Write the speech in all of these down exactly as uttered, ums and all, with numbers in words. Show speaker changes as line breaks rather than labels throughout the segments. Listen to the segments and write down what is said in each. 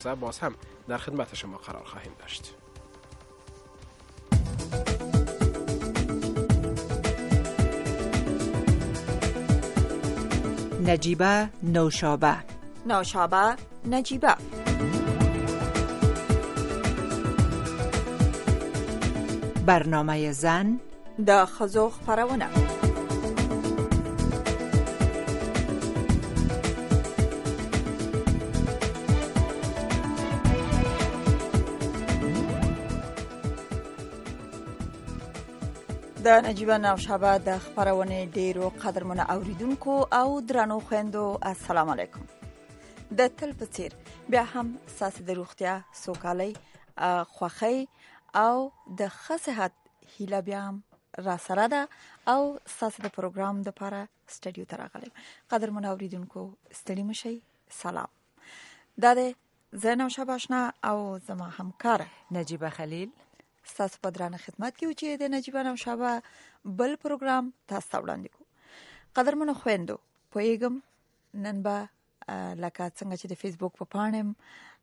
باز هم در خدمت شما قرار خواهیم داشت.
نجیبه نوشابه
نوشابه نجیبه
برنامه زن
د ښځو خپرونه. د نجیبه نوشابه د خپرونې ډیرو قدرمنو اوریدونکو او درنو خويندو السلام علیکم. د تل په څیر بیا هم ساس د روغتیا سوکالۍ خوخی او د خصحت هیله بیا هم را سره ده او ساس د پروګرام د لپاره سټډیو ته راغلم. قدرمنو اوریدونکو ستړي مشئ، سلام. دا د زه نوشابه آشنا او زما همکار
نجیبه خلیل
ستاسو په درانه خدمت کې و چې د نجیبه نوشابه بل پروګرام تاسو ته وړاندې کوو. قدرمنو خويندو، پوهیږم نن به لکه څنګه چې د فیسبوک په پاڼه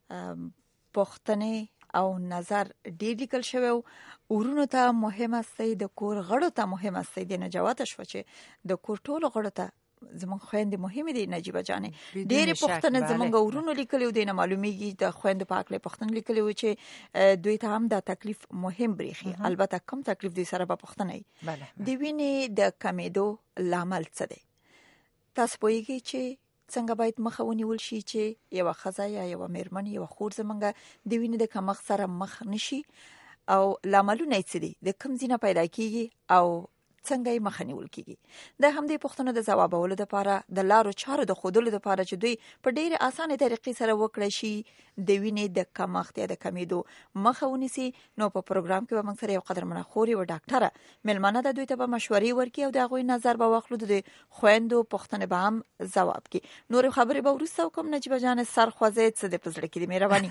پوښتنې او نظر ډېر لیکل شوی و. ورونو ته مهم است، د کور غړو ته مهم است، د نجوات شو چې د کور ټولو غړو ته زمون خويندې مهمه دي. نجیبه جانې ډېر پوښتنه زمونږ ورونو لیکلي و، دینه معلومیږي د خويندو په اړه پوښتنه لیکلي و چې دوی ته هم د تکلیف مهم بریخي. البته کم تکلیف دوی سره به پوښتنه وي. د وینې د کمیدو لامل څه دی؟ تاسو پوهیږئ چې څنګه باید مخه ونیول شي چې یو ښځه یا یو میرمن یو خور زمونږ د وینې د کمښت سره مخ نشي او لاملونه یې څه دي، د کوم ځای نه پیدا کیږي او څنګه یې مخه نیول کیږي. د همدې پوښتنو د ځوابولو لپاره د لارو چارو د خودلو لپاره چې دوی په ډېر اسانه طریقې سره وکړي شي د وینې د کمښت یا د کمیدو مخه ونیسي، نو په پروګرام کې به موږ سره یو قدرمنه خوري او ډاکټره ملمنه ده، دوی ته به مشورې ورکړي او د هغوی نظر به واخلو، د خويندو پوښتنې به هم ځواب کړي. نور خبرې به وروسته وکړم. نجیبه جان سر خوځید څه د پزړه کې دي مهرباني.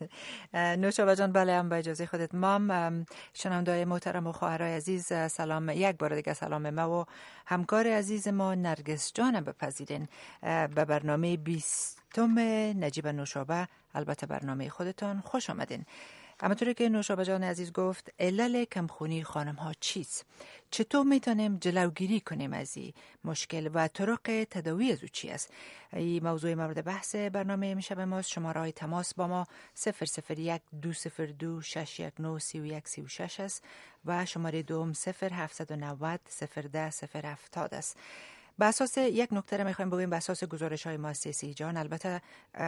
نوشابه جان بله هم با اجازه خودت. مام شنونده‌های محترم و خواهرای عزیز سلام، یک بار دیگه سلام ما و همکار عزیز ما نرگس جان بپذیرین به برنامه بیستم نجیبه نوشابه، البته برنامه خودتان خوش آمدین. همونطوری که نوشابه جان عزیز گفت، علل کمخونی خانم ها چیست؟ چطور میتونیم جلوگیری کنیم از این مشکل و طرق تداوی از او چی است؟ این موضوع مورد بحث برنامه امشب ماست. شماره های تماس با ما صفر صفر یک دو صفر دو شش یک نه سی و یک سی و شش است و شماره دوم صفر هفتصد و نود صفر ده صفر هفتاد است. به اساس یک نکته را میخوایم بگویم، به اساس گزارش های مؤسسه جان، البته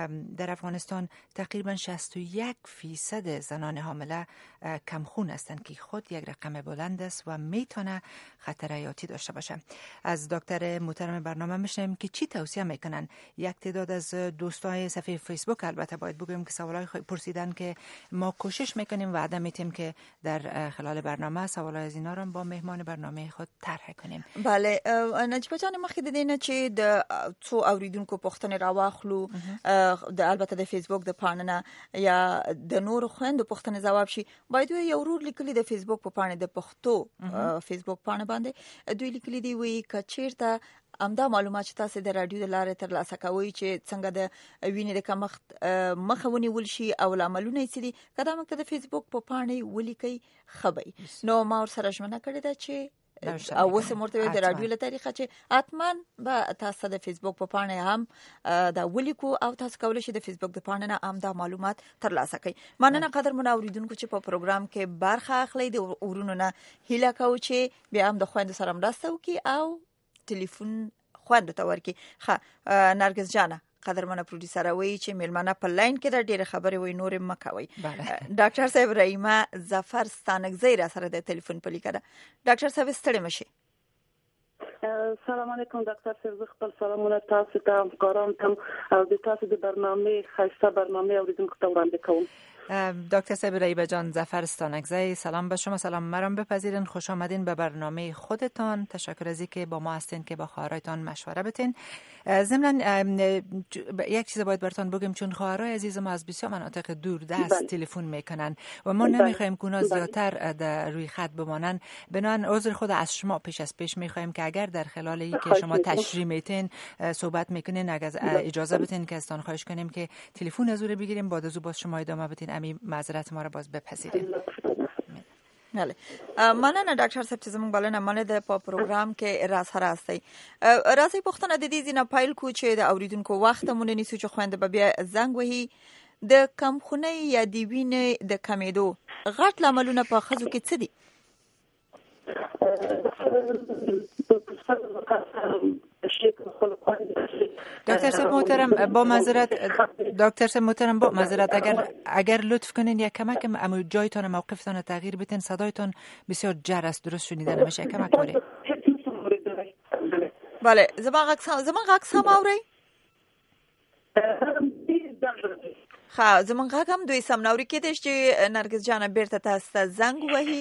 در افغانستان تقریبا شصت و یک فیصد زنان حامله کمخون هستند که خود یک رقم بلند است و میتونه خطر حیاتی داشته باشه. از دکتر محترم برنامه میشنیم که چی توصیه میکنن. یک تعداد از دوستای صفحه فیسبوک البته باید بگویم که سوالای پرسیدن که ما کوشش میکنیم و وعده میتیم که در خلال برنامه سوالای از اینا رو با مهمان برنامه خود طرح کنیم.
بله نجیبه جان، مخکې د دینه چې د څو اوریدونکو پوښتنې راواخلو، د البته د فیسبوک د پاڼه یا د نور خويندو پوښتنې جواب شي، باید یو ورور لیکلي د فیسبوک په پاڼه د پښتو فیسبوک پاڼه باندې دوی لیکلي دی وی کچیرته امدا معلومات چې تاسو د رادیو د لارې تر لاسه کوي چې څنګه د وینې د کمښت مخه ونیول شي او لاملونه یې څه دي، کله موږ د فیسبوک په پاڼه ولیکي خبري. نو ما ور سره ژمنه کړې ده چې او وسه مرتبه د رادیو له طریقه چې اتمن به تاسو د فیسبوک په پاڼه هم دا ولیکو او تاسو کولای شئ د فیسبوک د پاڼه نه هم دا معلومات ترلاسه کړئ. مننه قدرمنو اوریدونکو چې په پروګرام کې برخه اخلي. د ورونو نه هیله کوم چې بیا هم د خويندو سره مرسته وکړي او ټلیفون خويندو ته ورکړي. ښه نرګس جانه قدرمنه پروډوسر وایي چې ملمنه په لاین کې د ډېر خبرې وای نور مکوي. ډاکټر صاحب رحیمه ظفر ستانکزی را سره د ټلیفون په لیکه ده. ډاکټر صاحب ستړي مشي.
سلام علیکم ډاکټر صاحب، خپل سلامونه تاسو ته همکارانو ته او د تاسو د برنامه خاصه برنامه اوریدونکو ته وړاندې کوم.
دکتر صاحب رایبه جان ظفر استانکزی، سلام به شما. سلام مرام بپذیرین. خوش آمدین به برنامه خودتان. تشکر از اینکه با ما هستین که با خواهرایتان مشوره بتین. ضمن یک چیز باید براتون بگم، چون خواهرای عزیز ما از بسیار مناطق دور دست تلفن میکنن و ما نمیخوایم که اونا زیادتر در روی خط بمانن. بنابراین عذر خود از شما پیش از پیش میخوایم که اگر در خلال این که شما تشریح میتین صحبت میکنین، اگر اجازه بدین که استان خواهش کنیم که تلفن از او بگیریم، بعد از او باز شما ادامه بدین. امی معذرت ما را باز بپذیرین.
بله مننه ډاکټر صاحب چې زموږ بلنه مننه په پروګرام کې راز هر راستي راځي پښتنه د دې ځینه پایل کو چې د اوریدونکو وخت مونږ نیسو چې خويند به بیا زنګ وهي د کمخونی یا دی وینې د کمیدو غټ لاملونه په خزو کې څه دي؟
دکتر صاحب محترم با معذرت دکتر صاحب محترم با معذرت اگر اگر لطف کنین یک کمک امو جایتون موقفتون تغییر بدین، صدایتون بسیار جر است، درست شنیده نمیشه. کمک کنین.
بله زمان غږ زمان غږ سم اوري؟ خا زمون غږ هم دوی سم نوري کېدې چې نرګس جان بیرته تاسو ته زنګ وهي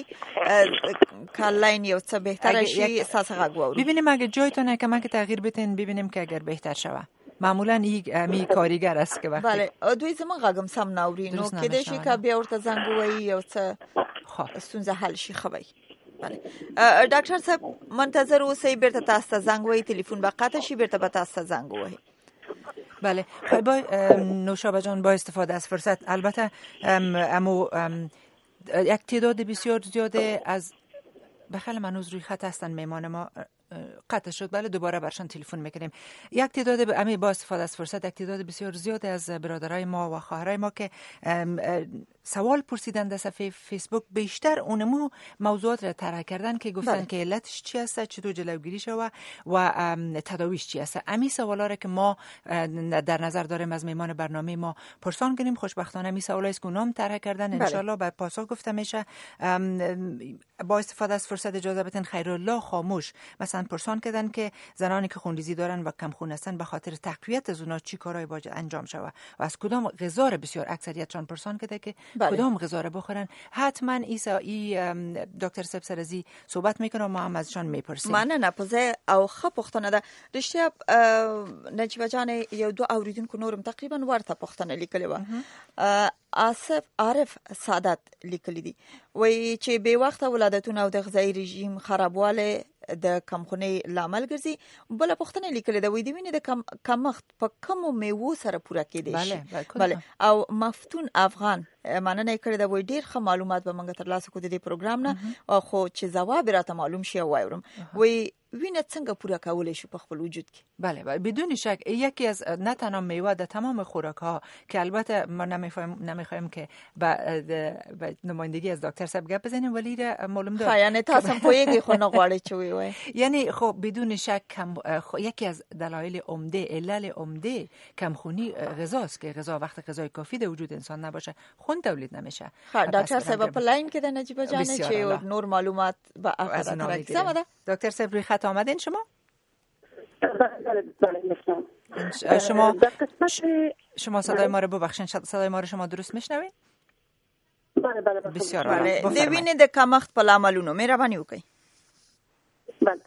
کالاین یو څه بهتره شي اساس غږ ووري.
ببینیم اگه جایتون کمک تغییر بدین ببینیم که اگر بهتر شوه. معمولا این می کارگر است که وقتی
بله دوی زمون غږم سم نوري نو کېدې شي که بیا ورته زنګ وهي یو څه ستونزه حل شي. خوي بله ډاکټر صاحب منتظر اوسئ، بیرته تاسو ته زنګ وهي، تلیفون به قطع شي، بیرته به تاسو ته زنګ وهي.
بله با نوشابه جان با استفاده از فرصت، البته امو یک تعداد بسیار زیاده از بخل منوز روی خط هستن میمان ما قطع شد. بله دوباره برشان تلفن میکنیم. یک تعداد امی با استفاده از فرصت یک تعداد بسیار زیاده از برادرای ما و خواهرای ما که سوال پرسیدن در صفحه فیسبوک، بیشتر اونمو موضوعات را طرح کردن که گفتن که علتش چی است، چطور جلوگیری شوه و تداویش چی است. امی سوالا را که ما در نظر داریم از میمان برنامه ما پرسان کنیم. خوشبختانه می سوالایی است که اونام طرح کردن، ان شاء الله به پاسخ گفته میشه. با استفاده از فرصت اجازه بدین خیرالله خاموش مثلا پرسان کردن که زنانی که خونریزی دارن و کم خون هستن به خاطر تقویت از اونا چی کارهای باید انجام شوه و از کدام غذا را بسیار اکثریتشان پرسان کرده که بله. کدام غذا را بخورن. حتما ایسا ای دکتر صاحب سرزی صحبت میکنه و ما هم ازشان میپرسیم.
من نه پوزه او خه پختنه ده رښتیا نجیبه جان یو دو اوریدونکو نورم تقریبا ورته پختنه لیکلی و آصف عارف سعادت لیکلی دي وای چې به وخت ولادتونه او د غذایی رژیم خرابواله د کمخونی لامل ګرځي. بل پختنه لیکل دا وې دی ویني د کم کمخت په کوم میوه سره پوره کېدی شي. بله او مفتون افغان مننه کړی دا وې ډیر ښه معلومات به موږ ترلاسه کوو د دې پروګرام نه، او خو چې جواب راته معلوم شي وایم وې وینه څنګه پوره کولای شو په خپل وجود کې.
بله بله بدون شک یکی از نه تنها میوه د تمام خوراک ها که البته ما نمیفهمیم نمیخوایم که به نمایندگی از دکتر صاحب گپ بزنیم ولی را معلوم داره
یعنی تاسو هم پوهیږئ خو نه غواړئ چې وی
یعنی خب بدون شک کم یکی از دلایل عمده علل عمده کمخونی غذاست که غذا وقت غذای کافی در وجود انسان نباشه خون تولید نمیشه.
دکتر صاحب په لاین کې د نجیبه جان چې نور معلومات به اخر راځي. سمه
دکتر صاحب روی خط آمدین شما؟
بله بله
شما شما صدای ما رو ببخشید، صدای ما رو شما درست میشنوید؟
بله بله
بسیار
عالی. د وینې د کمښت په لاملونو مهرباني وکړئ.
بله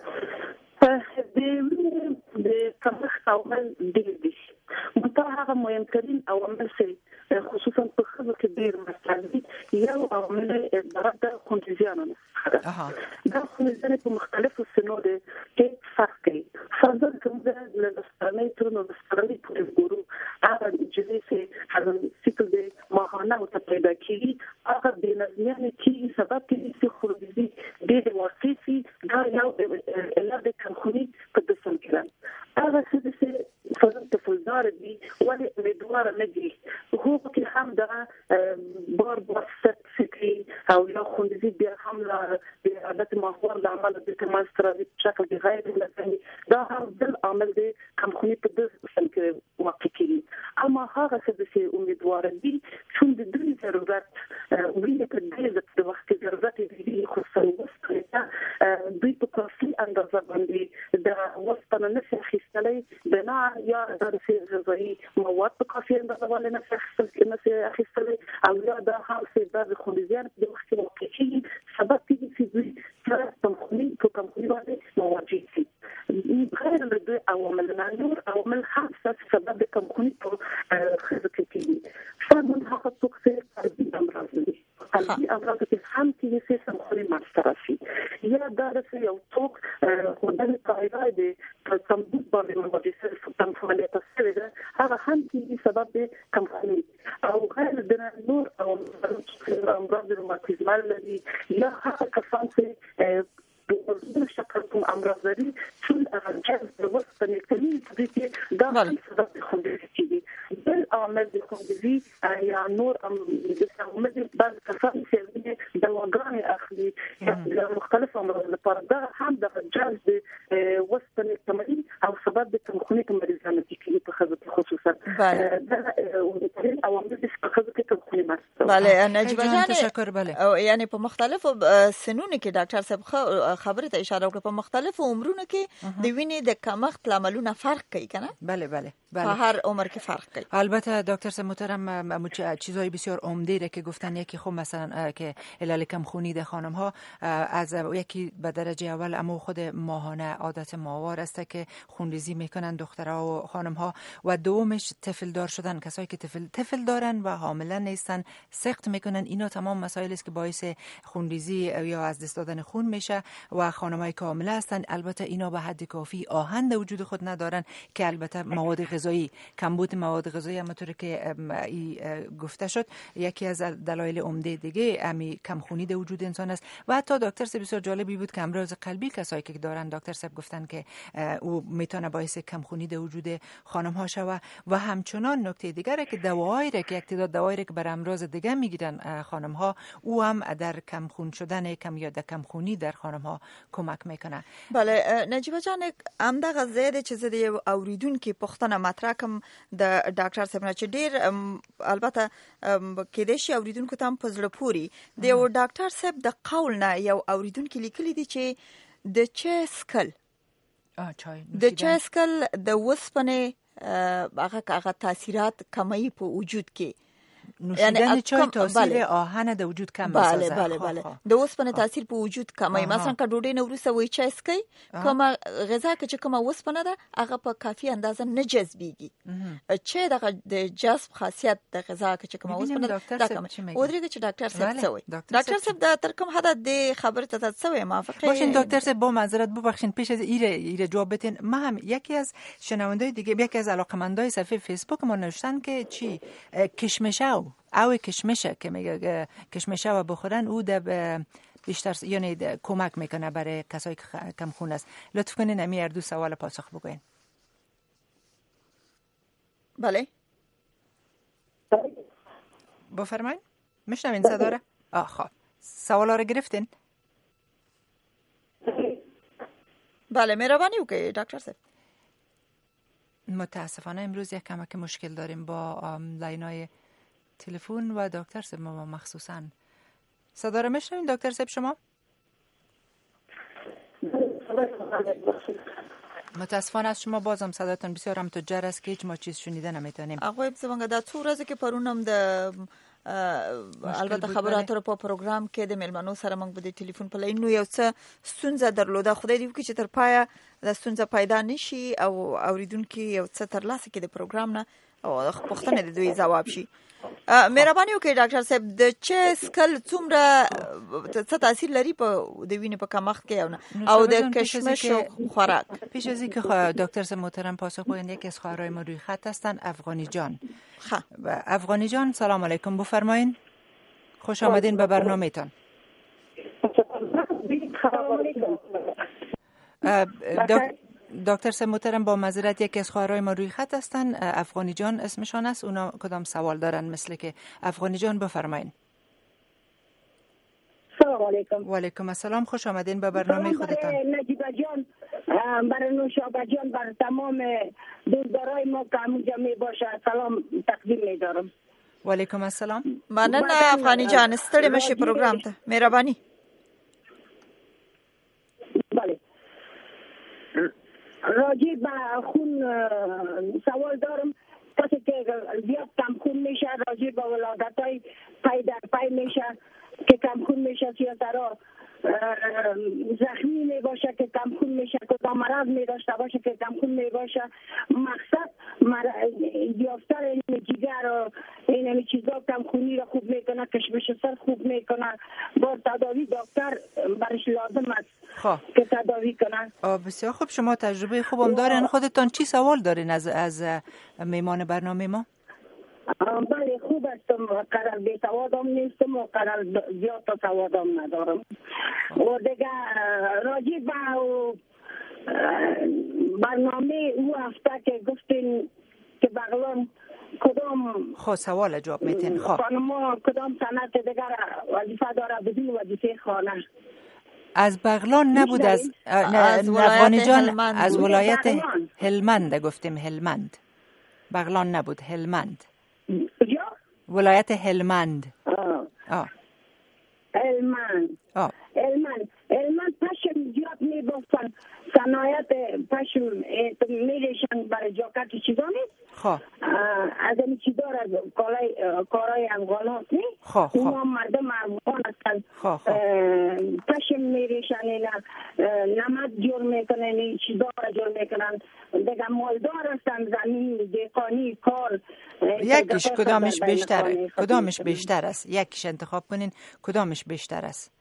د وینې د کمښت عوامل ډېر دي، مته هغه مهمترین عوامل چې خصوصا په خلکو کې ډېر مطرح دي. یو عامل د خونریزیانو ده. دا خونریزیان په مختلفو سنو ده کې فرق کوي. فرضاً کوم د لستانې تر نو لستانې پورې ګورو هغه چې چې هغه سیکل د ماهانه او پیدا کیږي هغه د نظمیان کې سبب کې چې خونریزي ډېر واقعي دا یو علت د کمخونی په دسم کې هغه چې فرضاً تفضل دي ولی امیدوار نه دي هو که هم دا بار بار سرطفیقی او یا خوندزی بیا هم به عادت ماهوار دا عمل د کمانسترازی شکل دی غیر لازمی دا هم دل عمل دی کمخونی په دس قسم کې واقع کیږي. اما هغه چې امیدوار دي چون د دوی ضرورت ویني په دې د وخت ضرورت دی خصوصا دوی په کافي اندازه باندې دا وسپنه نشي اخیستلای د ممنوع یا درسی غذایی مواد به کافی اندازه ولی نشه اخیستل او یا دا هم سیزداد خونریزیان به وقتی واقعی سبب تیزی سیزوی سرس کمخونی تو کمخونی باید مواجه سی غیر لدوی عوامل نانور عوامل هم سبب کمخونی تو خیزه تیزی فرمون حقا توقفه قلبی امراض دی قلبی امراض که هم تیزی سی کمخونی مسترسی یا درسی یا توق خودن تایراید کمبود باید مواجه سی سبتم فعالیت سیده هذا هم تیزی سبب کمخونی او غیر دنا نور او امراض روماتیزمال الذي لا حق كفانسي بوجود شكل امراض ذي كل الجهاز الوسط الكلي تبيتي داخل سبب خندرتي بالعمل الخندري يا نور ام بسمد بعض كفانسي دواغان اخلي مختلفه امراض الفرد هم ده الجهاز وسط الكمالي او سبب تمخوني مريضان تيكي تخذت خصوصا ده عوامل استخدام تمخونی است.
بله نجیبه جان
تشکر. بله
یعنی په مختلفو سنونو کې ډاکټر صاحب خبره ته اشاره وکړه په مختلفو عمرونو کې د وینې د کمښت لاملونه فرق کوي کنه.
بله بله بله
په هر عمر کې فرق کوي.
البته دکتر صاحب محترم چیزای بسیار عمده را که گفتن یکی خب مثلا که علل کمخونی در خانم ها از یکی به درجه اول اما خود ماهانه عادت ماهوار است که خونریزی میکنن دخترها و خانم ها و دومش طفل دار شدن. کسایی که طفل طفل دارن و حامله نیستن سخت میکنن. اینا تمام مسائلی است که باعث خونریزی یا از دست دادن خون میشه و خانمای که حامله هستن البته اینا به حد کافی آهن در وجود خود ندارن که البته مواد غذایی کمبود مواد غذایی همونطور که گفته شد یکی از دلایل عمده دیگه امی کمخونی در وجود انسان است. و حتی دکتر صاحب بسیار جالبی بود که امراض قلبی کسایی که دارن دکتر صاحب گفتن که او میتونه باعث کمخونی در وجود خانم ها شود. و همچنان نکته دیگره که دواهایی که یک تعداد دواهایی که بر امراض دیگه میگیرن خانم ها او هم در کم خون شدن کم یا در کم خونی در خانم ها کمک میکنه.
بله نجیبه جان ام دغه زیاده چې زه د اوریدونکو پښتنه مطرح کوم د ډاکټر صاحب نه چې ډیر البته کې د شي اوریدونکو تام پزړه پوری د یو ډاکټر صاحب د قول نه یو اوریدونکو لیکلي دي چې د چسکل
ا چای
د چسکل د وسپنه هغه هغه تاثیرات کمی په وجود کې
نوشیدن چای تاثیر آهن د وجود کم
بله بله بله د اوسپنه تاثیر په وجود کمی. مثلا که ډوډۍ نه وروسته وای چای اسکي کومه غذا چې کومه اوسپنه ده هغه په کافي اندازه نه جذبيږي چې د جذب خاصیت د غذا چې کومه اوسپنه ده کومه او درګه چې ډاکټر صاحب څه وای ډاکټر صاحب دا تر کوم حد د خبره ته څه وای موافقه
باشین دکتر صاحب با معذرت ببخشید پیش از ایره ایره جواب بدین. ما هم یکی از شنوندای دیگه یکی از علاقمندای صفحه فیسبوک ما نوشتن که چی کشمشاو او کشمشه که میگه کشمشه و بخورن او ده بیشتر یعنی کمک میکنه برای کسایی که کم خون است. لطف کنین امی هر دو سوال پاسخ بگوین.
بله
بفرمایین میشنوین صدا را؟ آه خب سوالا رو گرفتین؟
بله مهربانی وکړئ ډاکټر صاحب.
متاسفانه امروز یک کمک مشکل داریم با لاینای تلفن و دکتر صاحب ما مخصوصا. صدا رو میشنوین دکتر صاحب شما؟ متاسفانه از شما بازم صداتون بسیار هم تجار است که هیچ ما چیز شنیده نمیتونیم.
آقای بزرگ دا څو ورځې کې پرونم د البته خبرو اترو په پروګرام کې د ملمنو سره موږ په ټلیفون په لاین نو یو څه ستونزه درلوده. خدای دې وکړي چې تر پایه د ستونزه پیدا نشي او اوریدونکو یو څه تر لاسه کې د پروګرام نه او پښتنه د دوی جواب شي. مهرباني وکړئ ډاکټر صاحب د چسکل څومره څه تاثیر لري په د وینې په کمښت کې او د کشمش خوراک؟
پیش از اینکه دکتر صاحب محترم پاسخ بدن یکی از خواهرای ما روی خط هستن افغانی جان.
خب
افغانی جان سلام علیکم بفرمایین. خوش آمدین به برنامه‌تان. دکتر صاحب محترم با معذرت یکی از خواهرای ما روی خط هستن افغانی جان اسمشان است. اونا کدام سوال دارن مثل که افغانی جان بفرمایین.
سلام علیکم.
و علیکم السلام خوش آمدین به برنامه خودتان.
نجیبه جان برای نوشابه جان بر تمام دوستدارای ما که همونجا می باشه سلام تقدیم می دارم.
و علیکم السلام.
مننه افغانی جان ستړي مشه پروګرام ته مهرباني.
بله راجع به خون سوال دارم. کسی که زیاد کم خون میشه راجع به ولادت‌های پای در پای میشه که کم خون میشه، سیاسرا زخمی می باشه که کم خون میشه، کدام مرض می داشته باشه که کم خون می باشه. مقصد یافتن این جگر و این چیزا کم خونی را خوب میکنه، کشمش سر خوب میکنه. با تداوی دکتر برش لازم است
خب
که تداوی کنه.
بسیار خوب. شما تجربه خوبم دارین. خودتان چی سوال دارین از از میمان برنامه ما؟
بله خوب هستم، قرار بی سوادم نیستم و قرار زیاد تا سوادم ندارم. و دیگه راجع به برنامه او هفته که گفتین که بغلان کدام
خب سوال جواب میتین. خب
خانما کدام صنعت دیگر وظیفه داره بدون وظیفه خانه؟
از بغلان نبود، از افغانی جان، از ولایت هلمند گفتیم. هلمند، بغلان نبود، هلمند.
کجا؟
ولایت هلمند.
آه.
آه.
هلمند.
آه.
هلمند. هلمند پشم زیاد میبافتن، صنایت پشم میریشن برای جاکت چیزا نیست.
خب
از این چیزا را کارای افغان هست نی؟
خب خب
اونا مردم افغان هستن.
خب خب
پشم میریشن، نمد جور میکنن، این چیزا را جور میکنن. دیگه مالدار هستن، زمین دیقانی کار.
یکیش کدامش بیشتره؟ کدامش بیشتر است؟ یکیش انتخاب کنین، کدامش بیشتر است؟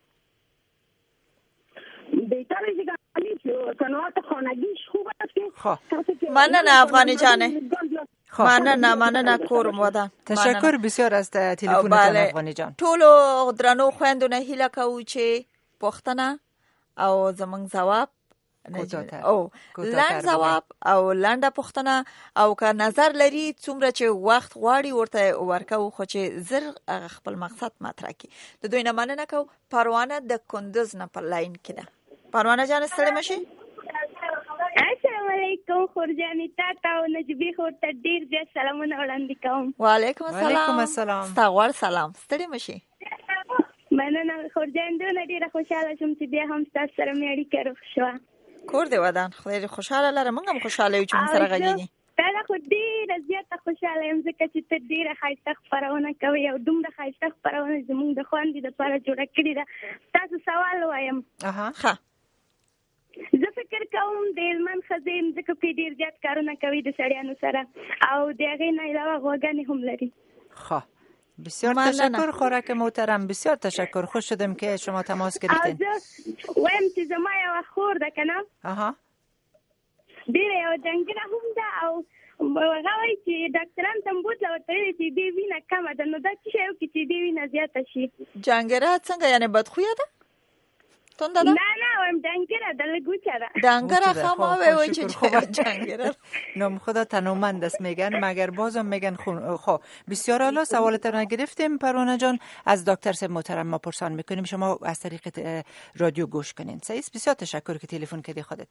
بهتر دیگه صنعت خانگیش خوب است.
خب
من نه افغانی جانه، من نه من نه کورم ودان.
تشکر بسیار از تلفنتون افغانی جان.
ټولو درنو خويندونه هیله کوو چې پوښتنه او زمونږ ځواب او لاند جواب او لانده پوښتنه او که نظر لري څومره چې وخت غواړي ورته ورکو، خو چې زر خپل مقصد مطرح کی. د دوی نه مننه کو. پروانه د کندوز نه په لاین کې ده. پروانه جان ستړي مشي.
السلام علیکم خورجانی تاته او نجیبی خور ته ډیر ډیر سلامونه وړاندې کوم.
وعلیکم السلام.
وعلیکم السلام.
ستاسو سلام. ستړي مشي.
مننه خورجان، دونه ډیره خوشاله شوم چې بیا هم تاسو سره مې اړیکه روغ شوه.
کور دی ودان. خدای دې خوشاله لره، موږ هم خوشاله یو چې موږ سره غږیږي.
دا خو ډیره زیاته خوشاله یم ځکه چې ته ډیره ښایسته خپرونه کوې او دومره ښایسته خپرونه زموږ د خویندې دپاره جوړه کړې ده. تاسو سوال وایم.
ښه.
زه فکر کوم د هلمند ښځې ځکه پې ډېر زیات کارونه کوي د سړیانو سره او د هغې نه علاوه غواګانې هم لري.
خب بسیار تشکر خوراک محترم، بسیار تشکر. خوش شدم که شما تماس گرفتین.
وایم چې زما یوه خور ده که نه،
اها
ډېره یوه جنګره هم ده او هغه وایي چې ډاکټران ته مې بوتله ورته ویلې چې دې وینه کمه ده، نو دا څه شی وکړي چې دې وینه زیاته شي؟
جنګره څنګه یعنې بدخویه ده؟ تونده ده؟
نه نه وایم ډنګره ده، لږ وچه ده.
ډنګره خما وی چې جنګره
نام خدا تنومند است میگن، مگر بازم میگن خون. خب بسیار عالی. سوالتون رو گرفتیم پروانه جان. از دکتر صاحب محترم ما پرسان میکنیم، شما از طریق رادیو گوش کنین. سعید بسیار تشکر که تلفن کردی خودت.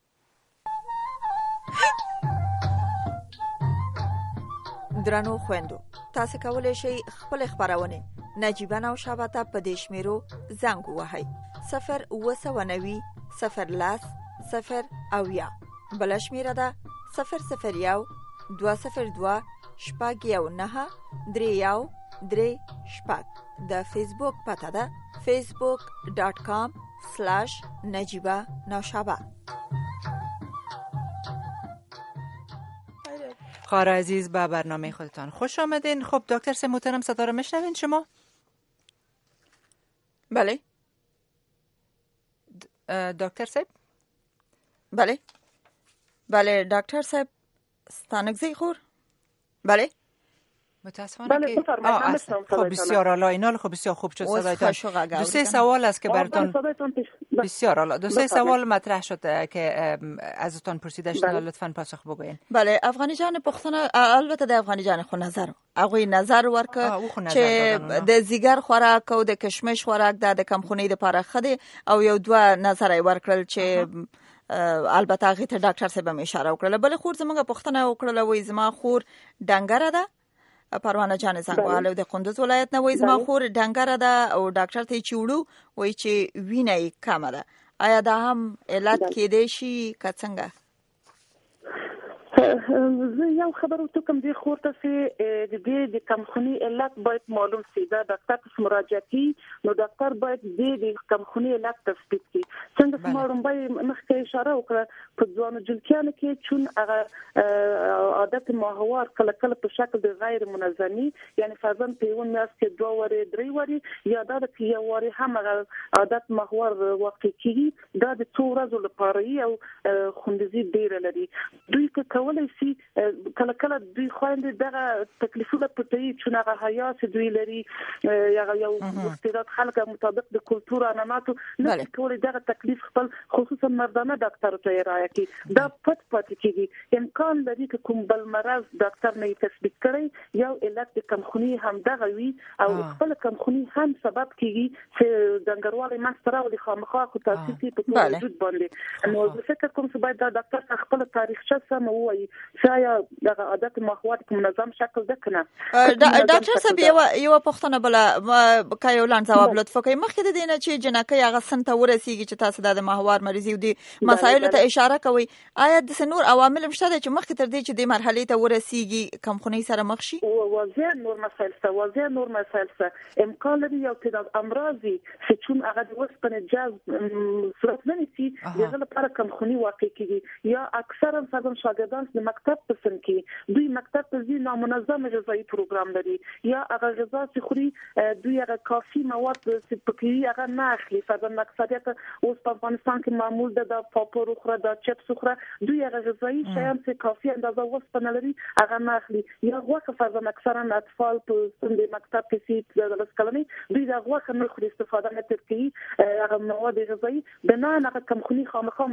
درنو خويندو، تاسو کولای شئ خپل خبرونه نجیبه نو شابته په دې شمیرو زنګ ووهئ: صفر اوه سوه نوي صفر لس صفر اویا. بله شمیره ده صفر صفر یو دوه صفر دوه شپږ یو نهه درې یو درې شپږ. د فیسبوک پته ده فیسبوک دات کام سلاش نجیبه نوشابه.
خواهر عزیز به برنامه خودتان خوش آمدین. خب دکتر صاحب محترم صدا رو میشنوین شما؟
بله.
دکتر صاحب؟
بله بله دکتر صاحب ستانگزی خور. بله
متاسفانه که خب بسیار عالی. اینال خب بسیار خوب شد صدایتان. دو سه سوال است که براتون بسیار عالی. دو سه سوال مطرح شد که ازتون پرسیده شد، لطفاً پاسخ بگوین.
بله افغانی جان پختنه البته د افغانی جان خو نظر هغه نظر ورکه چې د زیګر خوراک او د کشمش خوراک د کمخونی د پاره خده او یو دوه نظر یې ورکړل چې البته هغه ته ډاکټر صاحب هم اشاره وکړه. بل خور زموږ پختنه وکړه وای زما خور ډنګره ده. پروانه جان زنګواله د کندوز ولایت نه وای زما خور ډنګره ده او ډاکټر ته چوړو وای چې وینه یې کمه ده. آیا دا هم علت کېدې شي که څنګه؟
زه یو خبر ورته کوم دی خو ته چې د دې د کمخونی علت باید معلوم شي دا ډاکټر ته مراجعه کړي نو ډاکټر باید د کمخونی علت تثبیت کړي څنګه چې ما رومبای مخکې اشاره وکړه په ځوانو جلکیانو کې چون هغه عادت ماهوار کله کله په شکل د غیر منظمي یعنی فرضاً په یو میاشت کې دوه وری درې وری یا دا د یو وری هم عادت ماهوار واقع کیږي دا د څو ورځې لپاره او خوندزي ډیر لري دوی کولای شي کله کله دوی خويندې دغه تکلیفونه پټي چې هغه حیا چې دوی لري یا یو استعداد خلک مطابق د کلتور عنعناتو نه کولای دغه تکلیف خپل خصوصا مردانه ډاکټر ته راځي کی دا پټ پټ کیږي امکان لري چې کوم بل مرض ډاکټر نه تثبیت کړي یو علت د کمخونی هم دغه وي او خپل کمخونی هم سبب کیږي چې دنګروالي ماستر او د خامخا خو تاسو په وجود باندې نو فکر کوم چې باید دا ډاکټر خپل تاریخچه سم وایي شاید دغه عادت ماهوار په منظم شکل ده کنه
ډاکټر صاحب یو یو پښتنه بل کایو لاند جواب لطف کوي مخکې د دینه چې جنکه هغه سنت ورسیږي چې تاسو د ماهوار مریضي او د مسایل ته اشاره کوي آیا د سنور عوامل مشته چې مخکې تر دې چې د مرحله ته ورسیږي کمخونی سره مخ شي
وضع نور مسایل څه وضع نور مسایل څه امکان لري یو تعداد امراضي چې چون هغه د وسپنه جذب صورت نه نشي دغه لپاره کمخونی واقع کیږي یا اکثرا څنګه شاګردان د مکتب په سن کې دوی مکتب ته ځي نامنظم غذایی پروګرام لري یا هغه غذا چې خوري دوی هغه کافي مواد چې پکې هغه نه اخلي فزن اکثریت اوس په افغانستان کې معمول ده د پاپور خوره د چپس خوره دوی هغه غذایی شیان چې کافي اندازه وسپنه لري هغه نه اخلي یا غوښه فزن اکثرا اطفال په سن د مکتب کې چې د لسکلني دوی د غوښه نه خوري استفاده نه کوي هغه مواد غذایی بنا هغه کمخونی خامخا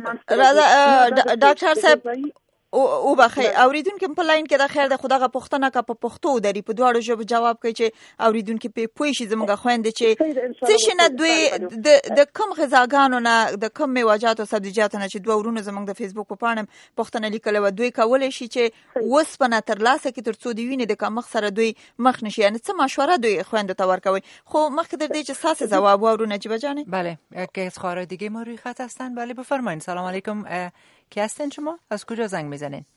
منځ ډاکټر صاحب او بخی اوریدونکو په لاین کې د خیر د خدغه پښتنه کا په پښتو دري په دواړو ژبه جواب کوي چې اوریدونکو په پوي شي زموږ خويندې چې څه شنه دوی د د کم غذاګانو نه د کم میوه‌جات او سبزیجات نه چې دوه ورونه زموږ د فیسبوک په پاڼه پښتنه لیکل و دوی کولای شي چې وسپنه تر لاسه کې تر څو دی ویني د کم سره دوی مخ نشي یعنی څه مشوره دوی خويندو ته ورکوي خو مخکې در دې چې ساس جواب ورونه چې بجانه
بله که از خبر دیگه ما روی خط هستن بله بفرمایید سلام علیکم کی هستین شما از کجا زنگ میزنین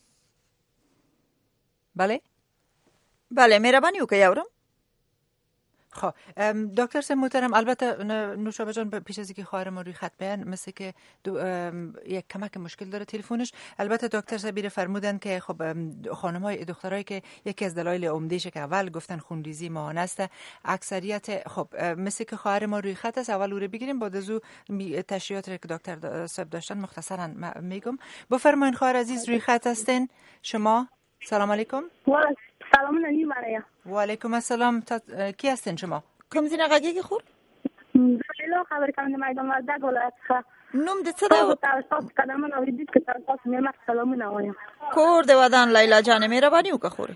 بله
بله مهربانی وکړئ یورم
خب دکتر صاحب محترم البته نوشابه جان پیش از اینکه خواهر ما روی خط بیان مثل که یک کمک مشکل داره تلفنش البته دکتر صاحب فرمودن که خب خانم‌های دخترایی که یکی از دلایل عمده‌اش که اول گفتن خونریزی ماهانه است اکثریت خب مثل که خواهر ما روی خط است اول او رو بگیریم بعد از او تشریحات که دکتر صاحب داشتن مختصرا میگم بفرمایید خواهر عزیز روی خط هستین شما سلام علیکم
سلام علیکم مریا
و علیکم السلام تا... کی هستین شما
کوم زینه غږی خور
زه خبر کوم د میدان وردګ ولایت څخه
نوم د څه دا
تاسو قدمونه اوریدل چې تاسو مې مخ سلامونه وایم
کور د ودان لیلا جان مهرباني وکړه خور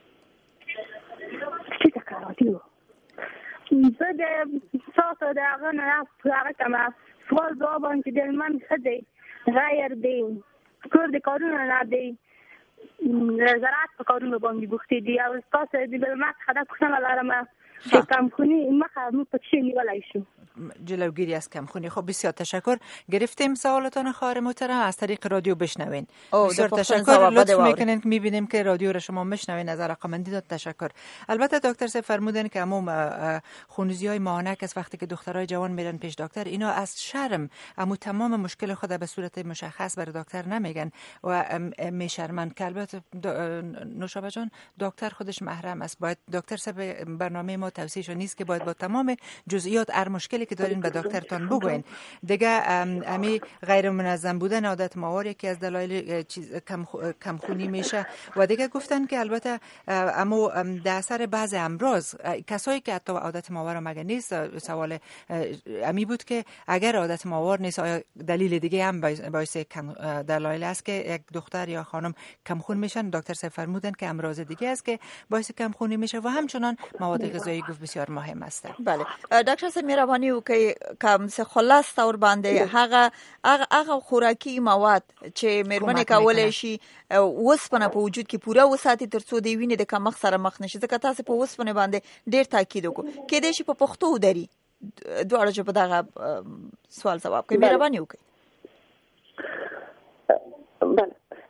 چې تا کاروتیو زه د تاسو د هغه نه هغه کما سوال جواب چې د من خدای غیر دی کور د کارونه نه دی زراعت په کارونو باندې بوختي دي او تاسو د بلمات خدا کوښښ لرم چې کمخونی مخه مو په چی نیولای شو
جلوگیری از کمخونی. خب بسیار تشکر. گرفتیم سوالاتان خواهر محترم از طریق رادیو بشنوین. بسیار تشکر. لطف میکنین که میبینیم که رادیو را شما میشنوین از رقمندی داد تشکر. البته دکتر صاحب فرمودن که عموم خونریزی های ماهانه از وقتی که دخترای جوان میرن پیش دکتر اینا از شرم عمو تمام مشکل خود به صورت مشخص برای دکتر نمیگن و میشرمن که البته نوشابه جان دکتر خودش محرم است. باید دکتر صاحب برنامه ما توصیه‌ش نیست که باید با تمام جزئیات هر مشکلی که دارین به دکترتون بگوین. دیگه امی غیر منظم بودن عادت ماهوار یکی از دلایل چیز کم کم خونی میشه و دیگه گفتن که البته اما در اثر بعض امراض کسایی که حتی عادت ماهوار مگه نیست سوال امی بود که اگر عادت ماهوار نیست آیا دلیل دیگه هم باعث دلایل است که یک دختر یا خانم کم خون میشن. دکتر صاحب فرمودن که امراض دیگه است که باعث کم خونی میشه و همچنان مواد غذایی گفت بسیار مهم است.
بله دکتر صاحب مهرباني وکړئ کوم څه خلاص تور باندې هغه هغه خوراکي مواد چې مېرمنې کولای شي وسپنه په وجود کې پوره وساتي ترڅو د وینې د کمښت سره مخ نشي. ځکه تاسو په وسپنه باندې ډېر تاکید وکړو کې دې شي په پښتو دري دواړه چې په دغه سوال جواب کوي مهرباني وکړئ.
بله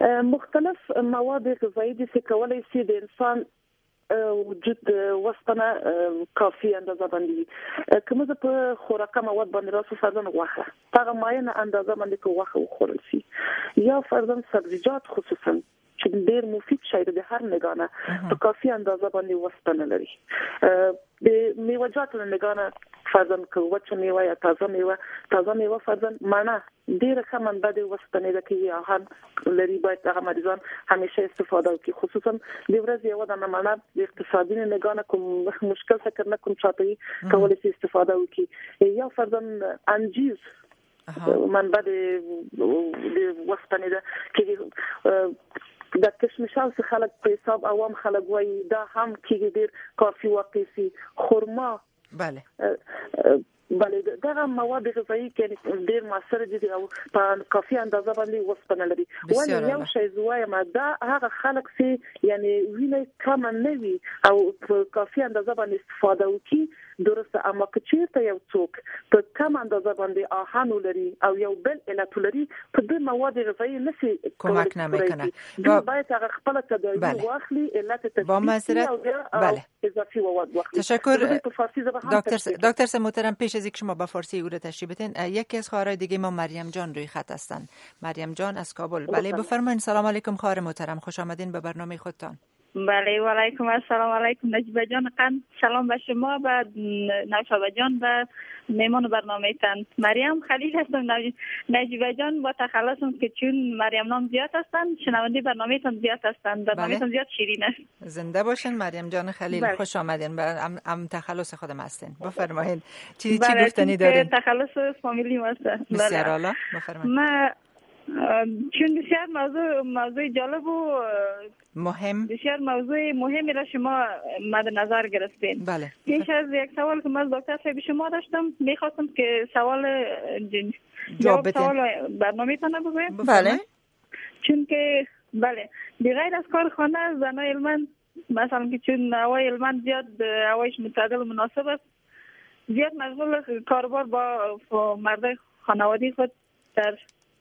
مختلف مواد غذایی دي چې کولای شي د انسان وجود وسطنه کافي اندازه باندې کومه زه په خوراکه مواد باندې راسو فرضاً غوښه هغه معینه اندازه باندې کو غوښه وخورل شي یا فرضاً سبزیجات خصوصاً چې ډېر مفید شي د هر نگانه په کافي اندازه باندې وسطنه لري د میوه‌جات له نگانه فرضاً کوه چې میوه یا تازه میوه تازه میوه فرضاً معنا ډېر ښه منبع د وسطنه ده کې یا هم لري باید هغه مریضان همیشه استفاده وکړي خصوصاً د ورځې یو د معنا د اقتصادي نگانه کوم مشکل فکر نه کوم چاته کولای شي استفاده وکړي یا فرضاً انجیز منبع د وسطنه ده کې د کشمشاو څخه خلک په حساب عوام خلک وایي دا هم کې ډېر کافي واقع سي خرما
بله
بله دا مواد غذایی کې ډېر موثر دي او په کافي اندازه باندې وسپنه لري ولې یو شی زوایم دا هغه خلک چې یعنی وینه کم نه وي او په کافي اندازه باندې استفاده وکړي درسته اما که چیرته یو څوک په کم اندازه باندې آهن لري او یو بل علت لري په دې مواد غذایی نشي
کمک نمیکنه
با باید هغه خپل تداوی واخلي علت
تداوی بله
اضافی مواد واخلي
تشکر دکتر دکتر محترم پیش از اینکه شما به فارسی او را تشریح بدین یکی از خواهرای دیگه ما مریم جان روی خط هستن مریم جان از کابل بله بفرمایید سلام علیکم خواهر محترم خوش آمدین به برنامه خودتان
بله و علیکم السلام علیکم نجیبه جان قند سلام به شما و نوشابه جان و میمان برنامه تان مریم خلیل هستم نجیبه جان با تخلصم که چون مریم نام زیاد هستن شنونده برنامه تان زیاد هستن برنامه تان زیاد شیرین است
زنده باشین مریم جان خلیل بله. خوش آمدین به ام, ام تخلص خودم هستین بفرمایید چی
بله.
چی گفتنی دارین
تخلص فامیلی ما است
بسیار عالی بفرمایید
ما چون بسیار موضوع موضوع جالب و
مهم
بسیار موضوع مهمی را شما مد نظر گرفتین
بله
پیش از یک سوال که من دکتر صاحب شما داشتم میخواستم که سوال
جواب بدین
سوال برنامه تان بگویم
بله
چون که بله بغیر از کارخانه زنای علمان مثلا که چون هوای علمان زیاد هوایش متعدل و مناسب است زیاد مشغول کاربار با مردای خانوادی خود در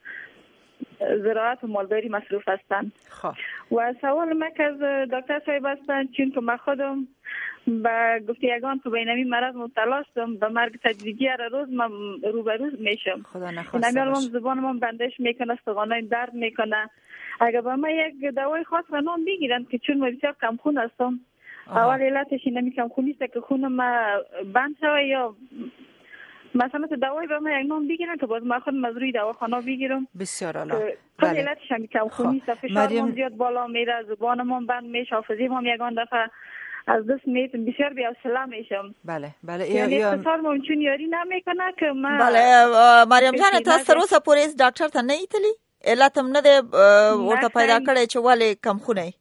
زراعت و مالداری مصروف هستند.
خب
و سوال من که از دکتر صاحب هستند چون که من خودم به گفته یگان که به نمی مرض مبتلا شدم به مرگ تدریجی هر روز من روبرو میشم.
خدا نخواسته
باشه. نمی‌دونم زبانم بندش میکنه استخوانم درد میکنه. اگر به من یک دوای خاص و نام بگیرن که چون من بسیار کم خون هستم اول علتش اینه کم خونی است که خونم بند شوه یا مثلا تو دوائی به من یک نام بگیرن که باز من خود مزروی دواخانه بگیرم
بسیار عالی
بله علتش هم کم خونی است فشارم زیاد بالا میره زبانم بند میشه حافظیم هم یگان دفعه از دست میتونم بسیار بی‌حوصله میشم
بله بله
یعنی اتصال چون یاری نمیکنه که من
بله مریم جان تاسو تر اوسه پورې ډاکټر ته نه ایتلی علت هم نه دی ورته پیدا کړی چې ولې کم خونه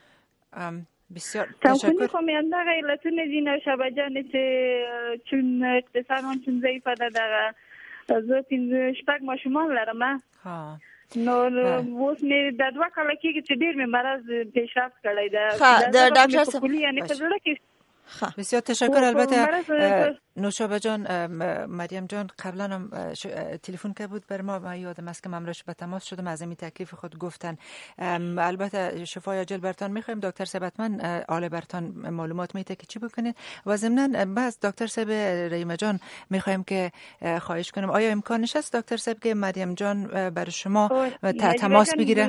بسیار
تشکر خو مې اندغه علتونه دي نوشابه جان چې چون اقتصاد هم چون ضعیفه ده دغه زه پنځه شپږ ماشومان لرم
ها
نو اوس مې د دوه کاله کېږي چې ډېر مې مرض پیشرفت کړی ده
د ډاکټر صاحب
یعنی په زړه کې
بسیار تشکر. البته نوشابه جان مریم جان قبلا هم تلفن که بود بر ما و یادم است که ممراش به تماس شدم از این تکلیف خود گفتن. البته شفای عاجل برتان میخوایم دکتر صاحب حتما آل برتان معلومات میده که چی بکنید و ضمن باز دکتر صاحب رحیمه جان میخوایم که خواهش کنم آیا امکانش است دکتر صاحب که مریم جان بر شما تماس بگیره؟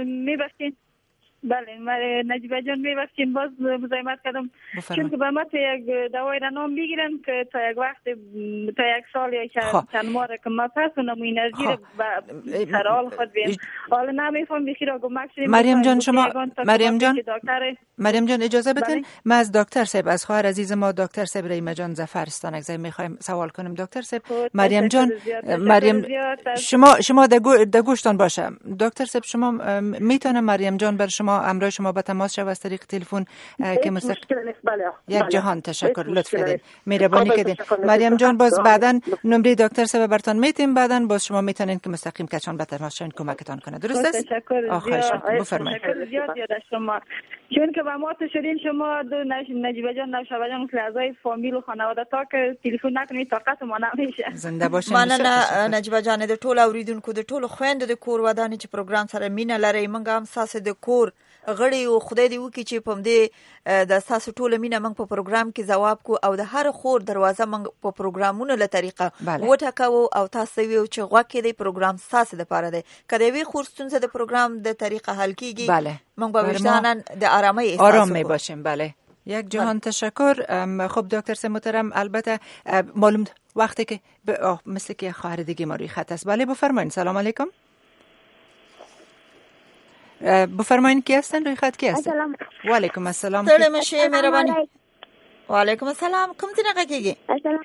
بله من نجیبه جان میبخشین باز مزاحمت کردم چون که به ما تا یک دوای را نام بگیرن که تا یک وقت تا یک سال یا چند ماه که ما پس اونم انرژی رو سر حال خود بیم حالا نمیفهم بخیر آگو مکشیم
مریم جان شما مریم جان مریم جان اجازه بدین ما از دکتر صاحب از خواهر عزیز ما دکتر صاحب رحیمه جان ظفرستان اگه میخوایم سوال کنیم دکتر صاحب مریم جان مریم شما شما در گوشتان باشه دکتر صاحب شما میتونه مریم جان بر شما امروز شما با تماس شو از طریق تلفن که مستقیم یک جهان تشکر لطف کردین مهربانی کردین مریم جان باز بعداً نمره دکتر صاحب برتان میتیم بعداً باز شما میتونین که مستقیم کچان با تماس شون کمکتان کنه درست است؟
تشکر
آخرش بفرمایید.
تشکر زیاد زیاد شما چون که با ما تو شدین شما دو نجیبه جان نوشابه جان مثل اعضای فامیل و خانواده تا که تلفن نکنید طاقت ما نمیشه.
زنده باشین.
مننه نجیبه جان د ټول اوریدونکو د ټول خويند د کور ودانې چې پروګرام سره مینه لري منګه هم ساسه د کور غړي او خدای دې وکړي چې پم دې د ساسو ټول مینه منګ په پروګرام کې جواب کو او د هر خور دروازه منګ په پروګرامونو له طریقه وټکاو او تاسو ویو چې غوکه دې پروګرام ساسه د پاره دی کله وی خور ستونزه د پروګرام د طریقه حل کیږي منګ به وشتانن د آرامي احساس
آرام می باشیم. بله یک جهان تشکر. خب دکتر سه محترم البته معلوم وقتی که مثل که خواهر دیگه ما روی خط است. بله بفرمایید. سلام علیکم. بفرمایید کی هستن روی خط کی هستن؟ و علیکم السلام.
سلام میشه مهربانی. و علیکم السلام. کوم څنګه کیږي؟
السلام.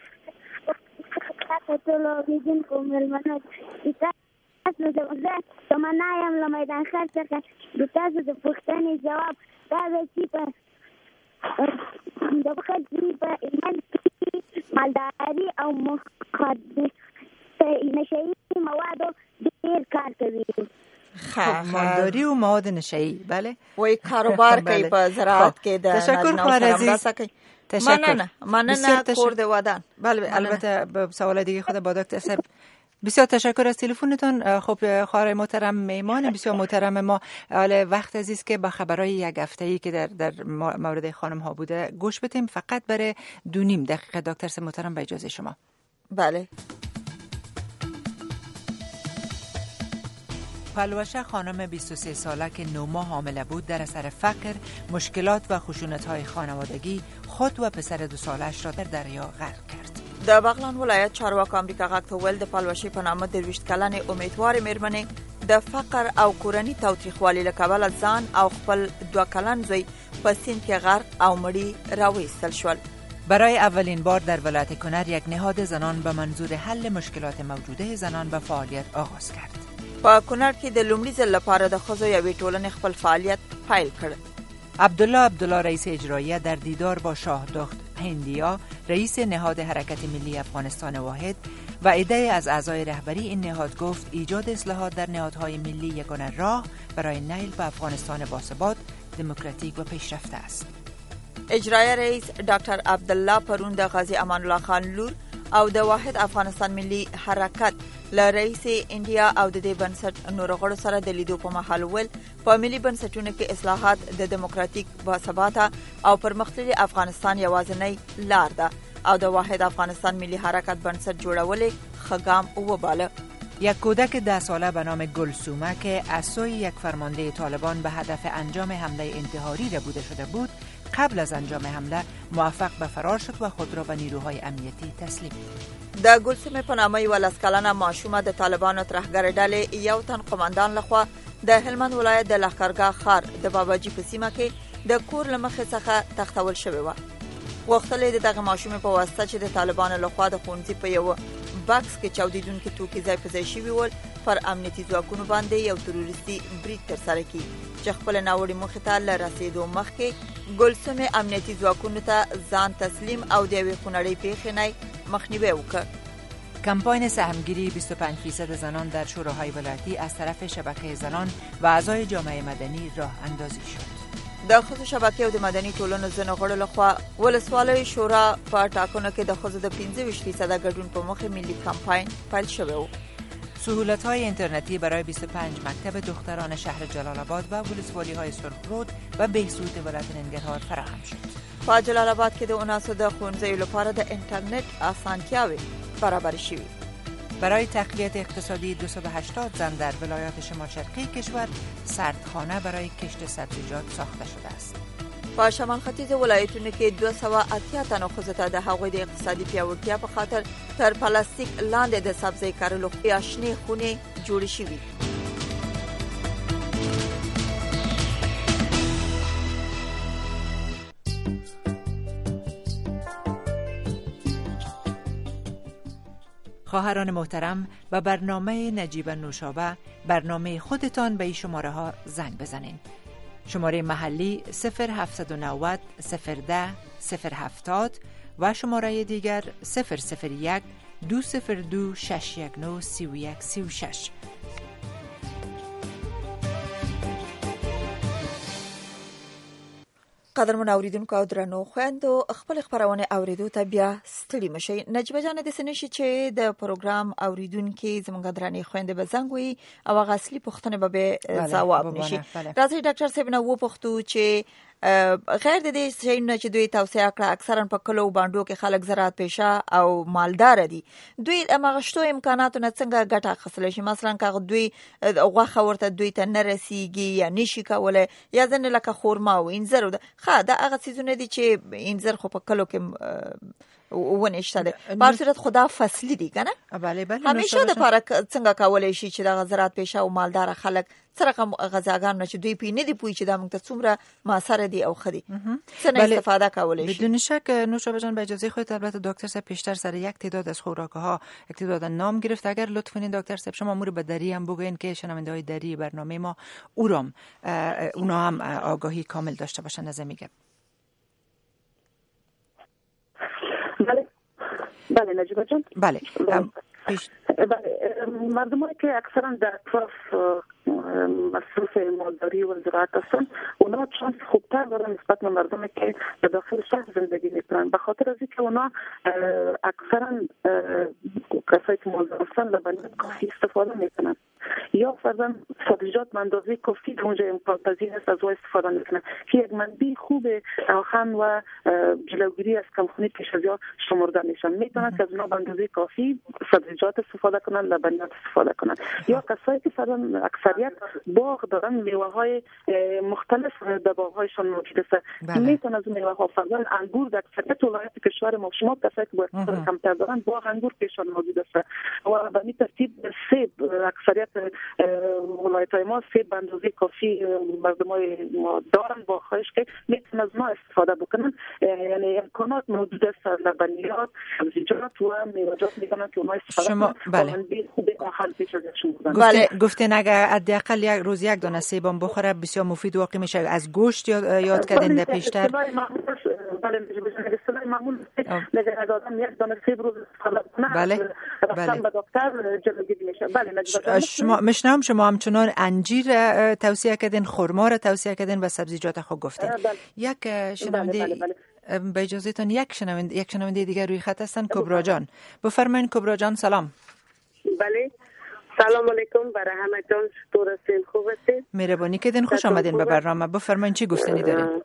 ټول ویډین کوم ملمنه تاسو د وزارت تمنایم له میدان خر څخه د تاسو د پوښتنې جواب دا دی چې په د خځې په ایمان کې مالداري او مخدر نشئی موادو ډېر کار کوي.
مالداری و مواد نشئی. بله
وای کاروبار کوي په زراعت کې. د
تشکر خواهر عزیز.
مننه مننه کور د ودان.
بله البته به سوال دیگه خود با دکتر سر بسیار تشکر از تلفنتون. خب خواهر محترم میمان بسیار محترم ما حالا وقت عزیز که با خبرهای یک هفته‌ای که در در مورد خانم ها بوده گوش بدیم فقط برای دو نیم دقیقه. دکتر سه محترم به اجازه شما.
بله.
پلوشه خانم بیست و سه ساله که نه ماه حامله بود در اثر فقر، مشکلات و خشونت‌های خانوادگی خود و پسر دو سالش را در دریا غرق کرد.
د بغلان ولایت چارواکو امریکا غاک ته ول د پلوشي په نامه د ویشت کلنې امیدوار میرمنې د فقر او کورنۍ تاوتریخوالي له کبله ځان او خپل دوه کلن زوی په سیند کې غرق او مړی راویستل شول.
برای اولین بار در ولایت کنر یک نهاد زنان به منظور حل مشکلات موجوده زنان به فعالیت آغاز کرد.
په کنر کې د لومړي ځل لپاره د ښځو یوې ټولنې خپل فعالیت پیل کړ.
عبدالله عبدالله رئیس اجرایی در دیدار با شاه دخت هندیا رئیس نهاد حرکت ملی افغانستان واحد و عده‌ای از اعضای رهبری این نهاد گفت ایجاد اصلاحات در نهادهای ملی یگانه راه برای نیل به افغانستان باثبات، دموکراتیک و پیشرفته است.
اجرایی رئیس ډاکټر عبدالله پرون د غازی امان الله خان لور او د واحد افغانستان ملی حرکت ل رئیس انډیا او د دې بنسټ نور غړو سره د لیدو په مهال ول په ملي بنسټونو کې اصلاحات د دموکراتیک باثباته او پرمختللي افغانستان یوازینی لار ده او د واحد افغانستان ملی حرکت بنسټ جوړولې خګام وباله.
یک کودک ده ساله به نام گلسومه که از سوی یک فرمانده طالبان به هدف انجام حمله انتحاری ربوده شده بود قبل از انجام حمله موفق به فرار شد و خود را به نیروهای امنیتی تسلیم کرد.
د گلسومه په نامه یو لس کلنه ماشومه د طالبانو ترهګر ډلې یو تن قومندان لخوا د هلمند ولایت د لښکرګاه ښار د باباجي په سیمه کې د کور له مخې څخه تښتول شوې وه. غوښتل یې د دغه ماشومې په واسطه چې د طالبانو لخوا د ښوونځي په یو بکس کې چاودیدونکي توکي ځای په ځای شوي ول پر امنیتي ځواکونو باندې یو تروریستي برید ترسره کړي چې خپل ناوړي موخې ته له رسېدو مخکې ګلسومې امنیتي ځواکونو ته ځان تسلیم او د یوې خونړۍ پیښې نه مخنیوی وکړ.
کمپاین سهمگیری بیست و پنج درصد زنان در شوراهای ولایتی از طرف شبکه زنان و اعضای جامعه مدنی راه اندازی شد.
د خصوصي شبکې او د مدني ټولنو ځینو غړو لخوا ولسوالۍ شورا په ټاکنو کې د ښځو د پنځه ویشت درصد ګډون په مخ ملي کمپاین پیل شوی و.
سهولت‌های اینترنتی برای بیست و پنج مکتب دختران شهر جلال آباد و ولسوالی‌های سرخرود و بهسود ولایت ننګرهار فراهم شد.
په جلال آباد کې د اوناسو د ښوونځیو لپاره د اینټرنیټ اسانتیاوې برابر شوي.
برای تقویت اقتصادی دویست و هشتاد زن در ولایات شمال شرقی کشور سردخانه برای کشت سبزیجات ساخته شده است.
په شمال ختیځ ولایتونو کې دوه سوه اتیا تنو ښځو ته د هغوی د اقتصادي پیاوړتیا په خاطر تر پلاستیک لاندې د سبزۍ کرلو یا شنې خونې جوړې شوي.
خواهران محترم و برنامه نجیب نوشابه برنامه خودتان به این شماره ها زنگ بزنین. شماره محلی صفر هفتصد و نود صفر ده صفر هفتاد و شماره دیگر صفر صفر یک دو صفر دو شش یک نه سی و یک سی و شش.
قدرمن اوریدونکو او درنو خويندو خپل خبرونه اوریدو ته بیا ستړي مشي. نجيبه جان د سنشي چې د پروګرام اوریدونکو زموږ درنې خويندې به زنګ وي او غسلی پښتنه به ځواب نشي. راځي ډاکټر صاحب نو و پښتو چې غیر د دې شینو چې دوی توصیه کړه اکثرا په کلو باندې کې خلک زراعت پیشه او مالدار دي، دوی امغشتو امکاناتو نه څنګه ګټه اخیستل شي؟ مثلا که دوی غوښه ورته دوی ته نه رسیږي یا نشي کولای یا ځنه لکه خورما او انځر ښه دا هغه څیزونه دي چې انځر خو په کلو کې ونشته ده، په صورت خدا فصلی دي کنه.
بله بله
همیشه د پاره څنګه کولای شي چې د زراعت پیشه او مالدار خلک سره غذاګان چې دوی پی نه دی پوي چې دا موږ ته څومره موثر دي او خدي څنګه استفاده کولای شي؟
بدون شک نوشابه جان به اجازه خودت البته دکتر صاحب پیشتر سر یک تعداد از خوراک‌ها یک تعداد نام گرفت. اگر لطف کنین دکتر صاحب شما امور به دری هم بگوین که شنونده‌های دری برنامه ما اورام اونا هم آگاهی کامل داشته باشن. از میگم
بله بله نجیبه جان
بله
پیش بله مردمایی که اکثرا در اطراف مصروف مالداری و زراعت هستند اونا چانس خوبتر دارن نسبت به مردمی که در داخل شهر زندگی میکنن، به خاطر از اینکه اونا اکثرا کسایی که مالدار هستن لبنیات کافی استفاده میکنن یا فرضاً سبزیجات به اندازه کافی در اونجا امکان پذیر است از او استفاده میکنن که یک منبع خوب آهن و جلوگیری از کمخونی پیش از یا شمرده میشن. میتونن که از اونا به اندازه کافی سبزیجات استفاده کنن، لبنیات استفاده کنن. یا کسایی که فرضاً اکثریت باغ دارن، میوه های مختلف در باغ هایشان موجود است، میتونن از میوه ها فرضاً انگور در اکثریت ولایت کشور ما شما کسایی که با اقتصاد کمتر دارن باغ انگور پیشان موجود است و به این ترتیب سیب اکثریت ولایت‌های ما سیب به اندازه کافی مردمای ما دارن با خواهش که میتونن از ما استفاده بکنن. یعنی امکانات موجود است، لبنیات، سبزیجات و میوه‌جات میتونن که اونها استفاده
شما
کنن.
بله
خوب آخر پیش ازشون بودن.
بله گفتین اگر حداقل یک روز یک دانه سیبم بخوره بسیار مفید واقع میشه. از گوشت یاد, یاد کردین در پیشتر؟
بله مثلا معمول نگه دادن یک دانه سیب روز استفاده کنه.
بله
بله به دکتر جلوگیری میشه. بله
شما مشنام شما همچنان انجیر توصیه کردین، خرما را توصیه کردین و سبزیجات خود گفتین. یک شنونده
بله بله بله.
به اجازهتون یک شنونده یک شنونده دیگر روی خط هستن. کبرا جان بفرمایید. کبرا جان سلام.
بله سلام علیکم برای همه جان، چطور هستین؟ خوب هستین؟
مهربانی کردین، خوش آمدین به برنامه. بفرمایید چی گفتنی دارین؟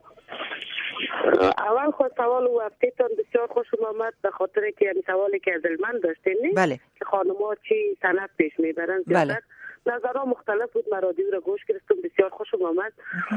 اول خود سوال و هفته‌تان بسیار خوش آمد به خاطر که این سوالی که از من داشتین
بله.
که خانم‌ها چی سند پیش میبرن زیادر
بله.
نظرها مختلف بود، من رادیو را گوش کردم بسیار خوشم آمد.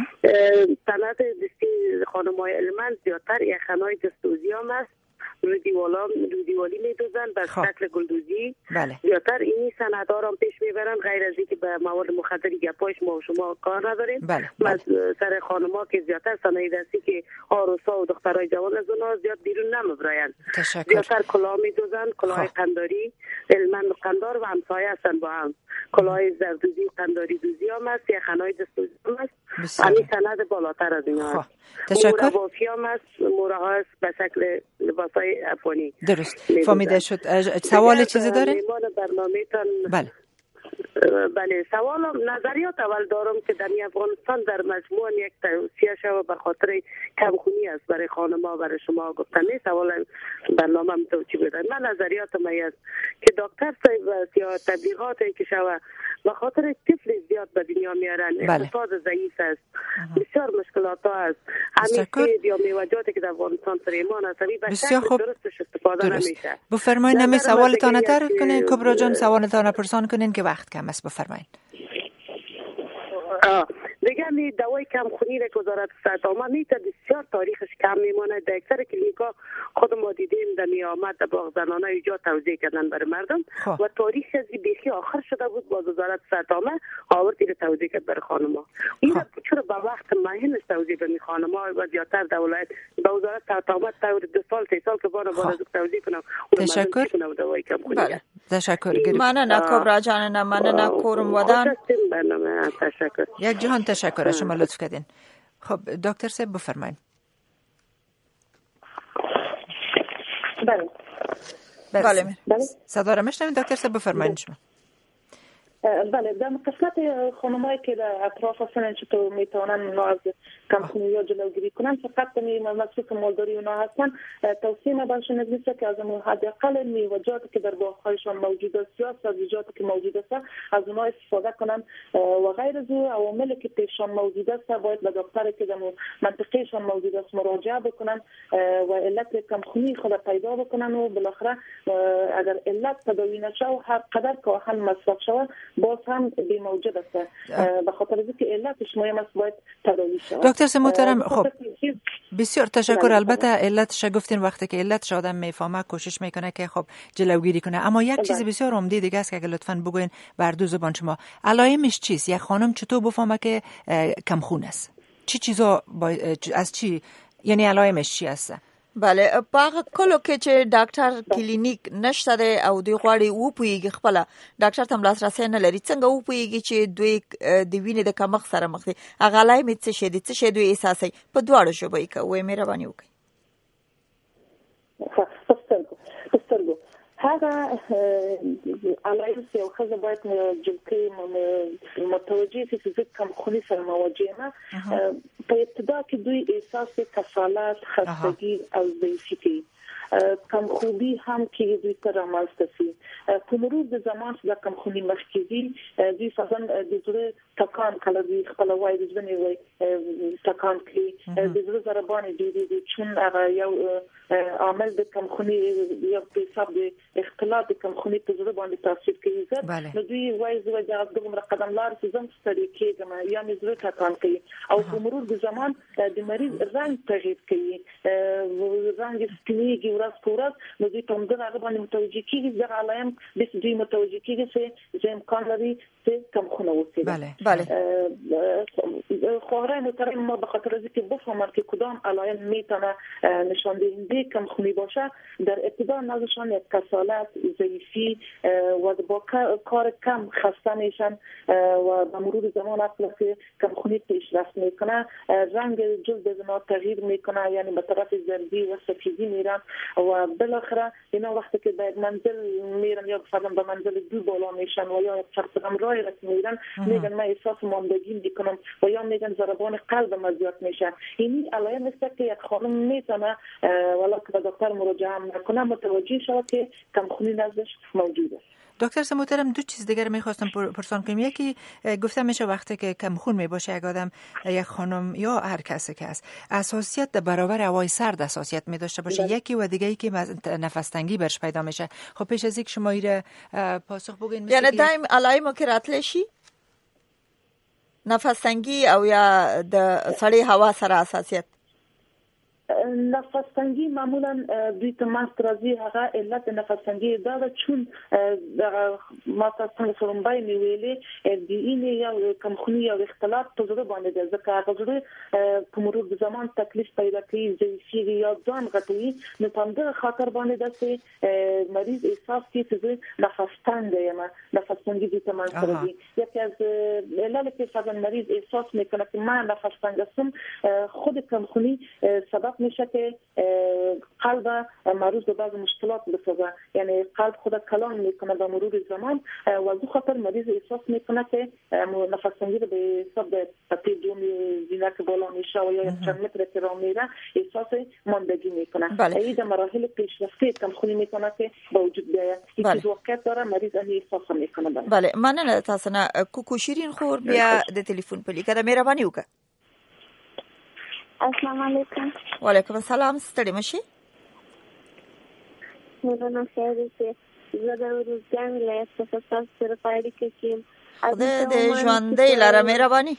سند دستی خانم‌های علمان زیادتر یخنای دستوزی هم است، روی دیوالا روی دیوالی میدوزن به شکل گلدوزی.
بله.
زیادتر اینی سندها را پیش میبرن، غیر از اینکه به مواد مخدری گپایش ما و شما کار نداریم.
بله.
بله. سر خانم‌ها که زیادتر صنایع دستی که آروسا و دخترای جوان از اونها زیاد بیرون نمیبراین. زیادتر کلاه میدوزن، کلاه قنداری، علمن و قندار و همسایه هستن با هم. کلاه زردوزی و قنداری دوزی هم هست، یخنای دستوزی هم هست. همین سند بالاتر از اینا هست.
تشکر.
موربافی هم هست، مورها هست به شکل لباسای افغانی.
درست فهمیده شد. سوال چیزی دارین؟
میمان برنامه تان
بله.
بله سوالم نظریات اول دارم که در افغانستان در مجموع یک توصیه شو به خاطر کمخونی است برای خانم‌ها برای شما گفتم. این سوال برنامه هم تو چی بدن. من نظریاتم است که دکتر صاحب یا تبلیغاتی که شو به خاطر طفل زیاد به دنیا میارن، اقتصاد ضعیف است، بسیار مشکلات ها است. همین سیب یا میوه‌جاتی که در افغانستان سر ایمان است
بسیار خوب
درستش استفاده نمیشه.
بفرمایید نمی سوالتان تر کنین کبرا جان، سوالتان پرسان کنین که وقت کم است. بفرمایید.
دیگه می دوای کمخونی را که وزارت صحت آمد نیت بسیار تاریخش کم میمونه. در اکثر کلینیکا خود ما دیدیم در می آمد در باغ زنانه ایجا توزیع کردن برای مردم خواه. و تاریخ از بیخی آخر شده بود باز وزارت صحت آمد آورد این توزیع کرد برای خانما. این چرا به وقت مهمش توزیع به خانما و زیادتر در ولایت به وزارت صحت آمد تا دو سال سه سال که بانه باز توزیع کنم.
تشکر.
بله.
تشکر.
مننه کبرا جان، نه مننه کورم ودان.
تشکر.
یک جهان تشکر از شما لطف کردین. خب دکتر صاحب بفرمایید.
بله
بله
بله صدا را میشنوید دکتر صاحب؟ بفرمایید شما.
بله در قسمت خانمایی که در اطراف سن چطور میتونن اونا از کمخونی یا جلوگیری کنن، فقط می مسئول مالداری اونا هستن. توصیه ما برشون نمیشه که از اون حداقل میوه‌جاتی که در باغ‌هایشان موجود است یا سبزیجاتی که موجود است از اونها استفاده کنن و غیر از او عواملی که پیششان موجود است باید به دکتری که در منطقهشان موجود است مراجعه بکنن و علت کمخونی خود پیدا بکنن و بالاخره اگر علت تداوی نشه و هر قدر که هم مصرف شود باز هم بی موجود است. به خاطر اینکه علتش مهم است باید تداوی شود.
دکتر محترم، خب بسیار تشکر. البته علتش گفتین وقتی که علتش آدم میفهمه کوشش میکنه که خب جلوگیری کنه، اما یک چیز بسیار عمده دیگه است که اگه لطفاً بگوین بر دو زبان شما، علائمش چیست؟ یک خانم چطور بفهمه که کمخون است؟ چی چیزا با... از چی، یعنی علائمش چی است؟
بله، باغ کلو کې چې ډاکټر کلینیک نشته دی او دوی غواړي و پوهیږي خپل ډاکټر ته لاسرسی نه لري، څنګه و پوهیږي چې دوی د وینې د کمښت سره مخ دي؟ هغه علایمې څه شي دي، څه شي دوی احساسوي؟ په دواړو ژبو یې کوئ، مهرباني وکړئ.
پسترګو هغه علایم چې یو ښځه باید جلکې متوجه شي چې کمخونی سره مواجه نه. په ابتدا کې دوی احساس کسالت، خستگی او ضعیفی کوي. کمخوبی هم که دوی سر رامنځته شي. په مرور د زمان چې د کمخونی مخکې دي دوی فقط د زړه تکان کله دوی خپل وای د ژوند وای تکان کوي، د زړه ضربان ډېرېږي چون هغه یو عامل د کمخونی یو په حساب د اختلاط د کمخونی په زړه باندې تاثیر کوي. نو دوی وای زه د دغه قدم لار چې زم ستړي کېږم یا مې زړه تکان کوي او په مرور د زمان د مریض رنګ تغییر کوي، رنګ سپینېږي ورځ په ورځ. نو دوی په همدغه هغه باندې متوجه کېږي، دغه علایم بس دوی متوجه کېږي چې امکان لري چې کمخونه اوسي.
بله بله.
خواهرای محترم، ما به خاطر از اینکه بفهمم که کدام علایم میتونه نشان دهنده کمخونی باشه، در ابتدا نازشان یک کسالت، ضعیفی و با کار کم خسته میشن و به مرور زمان اصلا که کمخونی پیشرفت میکنه، رنگ جلد زنا تغییر میکنه، یعنی به طرف زردی و سفیدی میرن و بالاخره اینا وقتی که به منزل میرن یا مثلا به منزل دو بالا میشن و یا چند قدم راه رس میرن میگن من احساس ماندگی میکنم و یا میگن ضربان قلبم زیاد میشه. این علائم است که یک خانم میتونه ولی که به دکتر مراجعه نکنه متوجه شود که کمخونی نزدش موجوده.
دکتر محترم، دو چیز دیگر میخواستم پرسان کنم. یکی گفتم میشه وقتی که کمخون میباشه یک آدم، یک خانم یا هر کسی که است، حساسیت در برابر هوای سرد حساسیت میداشته باشه. بله. یکی و دیگه ای که نفس تنگی برش پیدا میشه. خب پیش از اینکه شما ایره پاسخ بگین،
یعنی دائم علائم که راتلی شي نفس تنگی او یا د سړی هوا سره حساسیت؟
نفس تنگی معمولا دوی ته ماست راځي. هغه علت نفس تنگی دا ده چون ما تاسو څنګه سرمبای نیولې د این یا کمخونی یا اختلاط په زړه باندې ده، ځکه هغه زړه په مرور د زمان تکلیف پیدا کوي، ضعیفي یا ځان غټوي. نو په همدغه خاطر باندې ده چې مریض احساس کوي چې نفس تنګ یم، نفس تنگی دوی ته ماست راځي. یکی از علل که فقط مریض احساس میکنه که من نفس تنگ هستم، خود کمخونی سبب میشه که قلب معروض به بعض مشکلات بسازه، یعنی قلب خود کلان میکنه به مرور زمان و از خاطر مریض احساس میکنه که نفس تنگی رو به حساب پتی دوم زینه که بالا میشه و یا چند متر که راه میره احساس ماندگی میکنه.
بله.
این در مراحل پیشرفته کمخونی میکنه که با وجود بیاید. این
بله.
واقعیت داره، مریض این احساس میکنه. بله,
بله. مننه تاسو نه. کوکو شیرین خور بیا د ټلیفون په لیکه مهرباني وکړه.
السلام علیکم.
وعلیکم السلام. ستړي مشي؟
مولانا خیر دې زه د روزګان ولایت څخه تاسو سره پاړی کې
خدای دې ژوندۍ لاره مهرباني.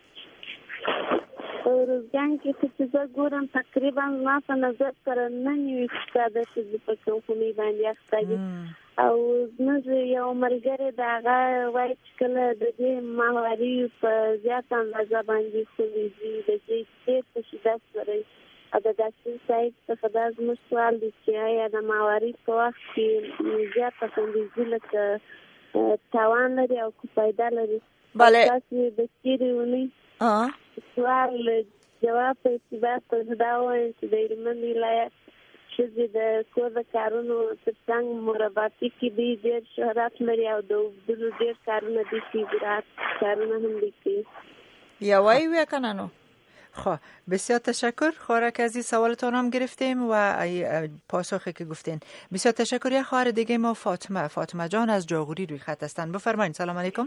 روزګان کې چې زه ګورم تقریبا ما په نظر سره نه نیوي ستاده چې په کومې باندې اخته او زموږ یو ملګری د هغه وایي چې کله د دې ماهواري په زیات اندازه باندې خورېږي د دې ډېر په شدت سره او د ډاکټر صاحب څخه دا زموږ سوال دی چې آیا د ماهواري په وخت کې زیاته خندېږي لکه تاوان لري او که فایده لري؟
بله.
تاسې د تېرې اونۍ سوال جواب په اعتبار سره دا ووایم چې د هلمند ولایت
چې د کور د کارونو ترڅنګ مرباطي کې دی ډېر شهرت لري او د اوبدلو ډېر کارونه دي چې زراعت کارونه هم دي که
یا وای وی کنه نو.
خب بسیار تشکر. خوارک عزیز سوالتان هم گرفتیم و پاسخی که گفتین بسیار تشکر. یه خواهر دیگه ما فاطمه فاطمه جان از جاغوری روی خط هستن. بفرمایید. سلام علیکم.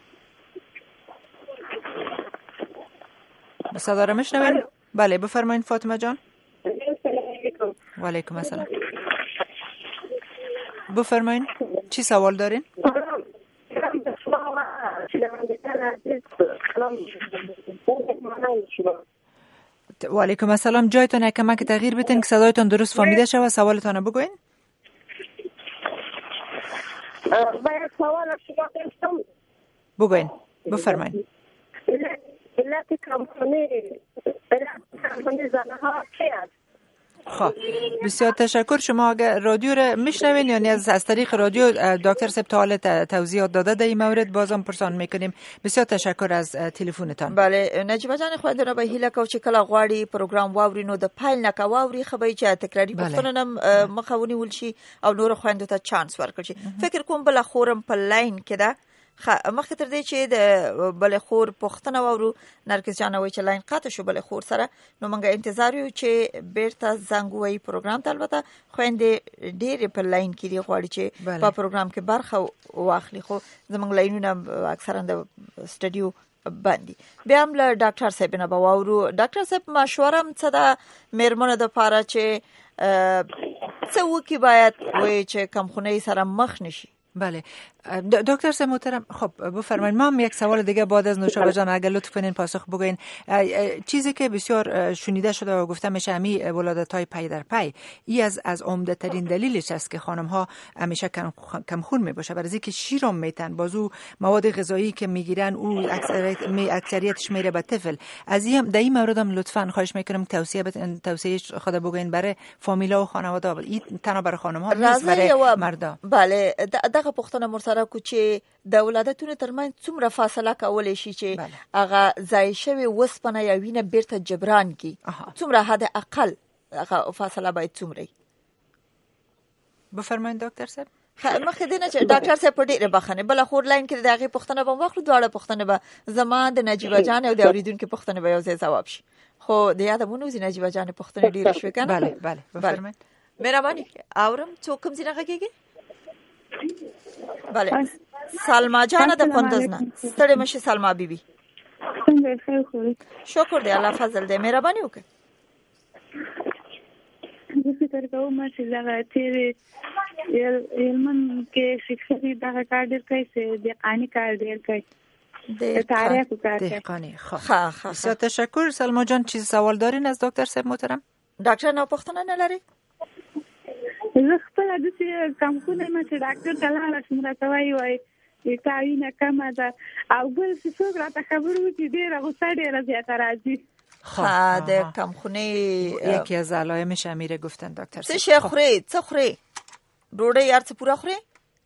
صدا را میشنوین؟ بله بفرمایید فاطمه جان. و علیکم السلام. بفرمایید چی سوال دارین؟ و علیکم السلام. جایتون یک کمک تغییر بدین که صدایتون درست فهمیده شود. سوالتون بگوین.
باید سوال شما داشتم.
بگوین. بفرمایید.
علت کمخونی علت کمخونی زنه ها چی است؟
خب بسیار تشکر. شما اگر رادیو را میشنوین یعنی از, از طریق رادیو دکتر سب تا حال توضیحات داده در این مورد بازم پرسان میکنیم. بسیار تشکر از تلفنتان.
بله نجیبه جان خوندنه به هیله کو چې کله غواړي پروګرام واورینو د پایل نه کا واوري خبري چې تکراری پښتنه نم مخاوني ولشي او نور خويندو ته چانس ورکړي. فکر کوم بل خورم په لاین کې ده مخکې تر دې چې د بل خور پښتنه واورو نرګس جان وای چې لاین قاطع شو بل خور سره نو موږ انتظار یو چې بیرته زنګ وای پروګرام ته البته خويندې ډېر په لاین کې دی غواړي چې په پروګرام کې برخه واخلي خو زموږ لاینونه اکثرا د سټډیو باندې بیا هم له ډاکټر صاحب نه باورو. ډاکټر صاحب مشوره م څه ده مېرمنو د پاره چې څه وکي باید وای چې کمخونی سره مخ نشي؟
بله دکتر صاحب محترم. خب بفرمایید. ما هم یک سوال دیگه بعد از نوشابه جان اگر لطف کنین پاسخ بگوین. چیزی که بسیار شنیده شده و گفته میشه امی ولادت‌های پی در پی ای از از عمده ترین دلیلش است که خانم ها همیشه کم خون میباشه برای اینکه شیرم میتن بازو مواد غذایی که میگیرن او اکثریت اکثریتش میره به طفل. از این در این مورد هم لطفاً خواهش میکنم توصیه بتون توصیه خود بگوین برای فامیلا و خانواده. این تنها برای خانم ها نیست برای مردا.
بله دغه پښتنه مرسره کو چې د ولادتونو ترمن څومره فاصله کولای شي چې هغه ځای شوی وسپنه یا وینه بیرته جبران کی څومره حد اقل هغه فاصله باید څومره؟
بفرمایئ ډاکټر صاحب.
مخکې دینه چې ډاکټر صاحب په ډیره بخنه بل خور لاین کې دغه پښتنه به واخلو دواړه پښتنه به زما د نجیبه جان او د اوریدونکو پښتنه به یو ځای جواب شي. خو د یادمونو زی نجیبه جان پښتنه ډیره شوي کنه.
بله بله بفرمایئ.
مهرباني اورم څوک کوم ځای راغیږي؟ بله سلما جان د کندوز نه ستړي مشه سلما بیبي.
څنګه خیر خو
شکر دی الله فضل دی مهرباني وکړه.
زه فکر کوم چې دا تیرې علمن کې شخصي دا کار ډېر کوي چې د قانی کار ډېر کوي د تاریخ کار کوي.
قانی خا خا بسیار تشکر. سلما جان چیز سوال دارین از دکتر صاحب محترم؟
ډاکټر نه پښتنه نه لري؟
زه خپل د دې کم خونه ما چې ډاکټر ته لاړ شم راته وایي وایي کاوینه کمه ده او بل څه څوک راته خبر و چې ډېره غوسه ډېره زیاته راځي.
ها د کم خونه
یکی از علائمش امیره گفتن دکتر
صاحب. څه خوري څه خوري ډوډۍ یار څه پورا خوري؟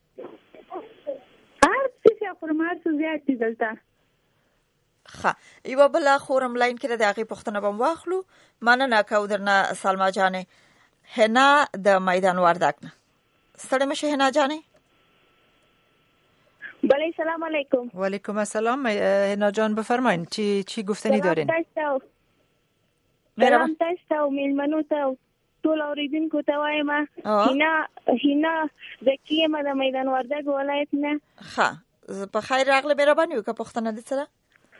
هر څه خورم هر څه زیات دي دلته.
ښه یو بل خورم لاین کې د هغې پوښتنه به واخلو. مننه کوو درنه سلما جانې. هنا د میدان وردک نه ستړي مشه هنا جانې.
بله سلام علیکم.
و علیکم السلام. هنا جان بفرمایید چی چی گفتنی دارین؟
سلام تاسو او میلمنو ته ټول اوریدونکو ته وایم هینا هینا زکیه ما د میدان وردک ولایت نه.
ښه په خیر راغله مهرباني وکړه پښتنه دې سره.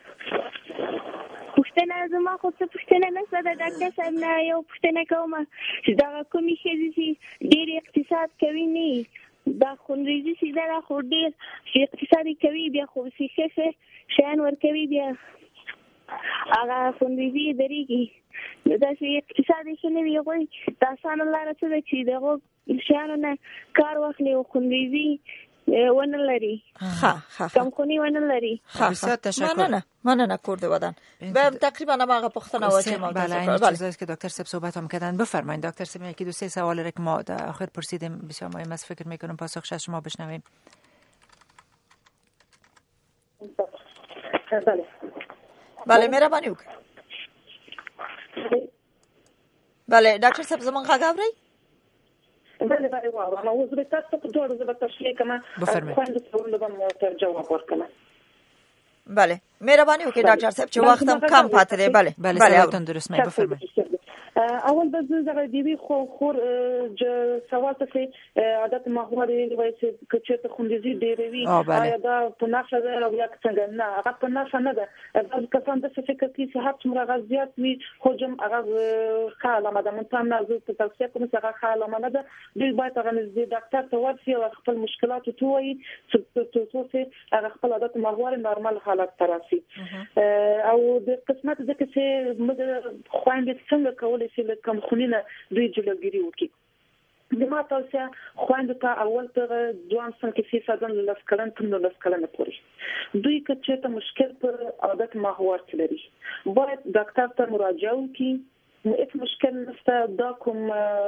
پښتنه زما خو څه پښتنه نه څه د ډاکټر صاحب نه یو پښتنه کومه چې دا کومې ښځې چې ډېر اقتصاد کوي نه دا خونریزي سیده را خو ډېر اقتصادي کوي بیا خو سیخه شیان ورکوي بیا هغه خونریزي درېږي دا چې اقتصادي ښه نه وي هغوی د اسانه لاره څه ده چې د هغو شیانو نه کار واخلي او خونریزي ونه لري.
ها ها
کمخونی ونه لري.
بسیار تشکر.
مننه مننه کرد ودان. به تقریبا ما پختنه و چه ما
بله این چیزایی که دکتر صاحب صحبت هم کردن. بفرمایید دکتر صاحب یکی دو سه سوالی را که ما در آخر پرسیدیم بسیار مهم است فکر میکنم پاسخش از شما بشنویم.
بله بله مهربانی وکړئ. بله ډاکټر صاحب زمونږ غږ اورئ؟
بله بله واو ما وزره تاسو په دوه ورځې به تشریح کوم خوند څه ولوم تر جواب ورکړم.
بله مهرباني وکړئ ډاکټر صاحب چې وخت هم کم پاتې دی. بله
بله سوالتون درست مې بفرمایئ.
اول به زه دیوی خو خور سوال ته عادت ماهواري وایي چې کچته خوندزي ډېروي آیا دا په نقشه ده او یا څنګه؟ نه هغه په نقشه نه ده. دا کسان د فکر کوي چې هر څومره غزيات وي حجم هغه خاله مده مونږ نه زه په توصيه کوم چې هغه خاله نه ده. دوی باید هغه نږدې ډاکټر ته ورسي او خپل مشکلات ته وایي چې تاسو هغه خپل عادت ماهواري نورمال حالت تراسي او د قسمت ځکه چې موږ خويندې څنګه کولای شي له کم خونینه دوی جلوګیری وکړي. د ما توصيه خويندو ته اول ته ځوان څنګه چې سادن لسکلن تم لسکلن پوري دوی کچې ته مشکل پر عادت ماهوار لري باید ډاکټر ته مراجعه وکړي. نو هیڅ مشکل نشته. دا کوم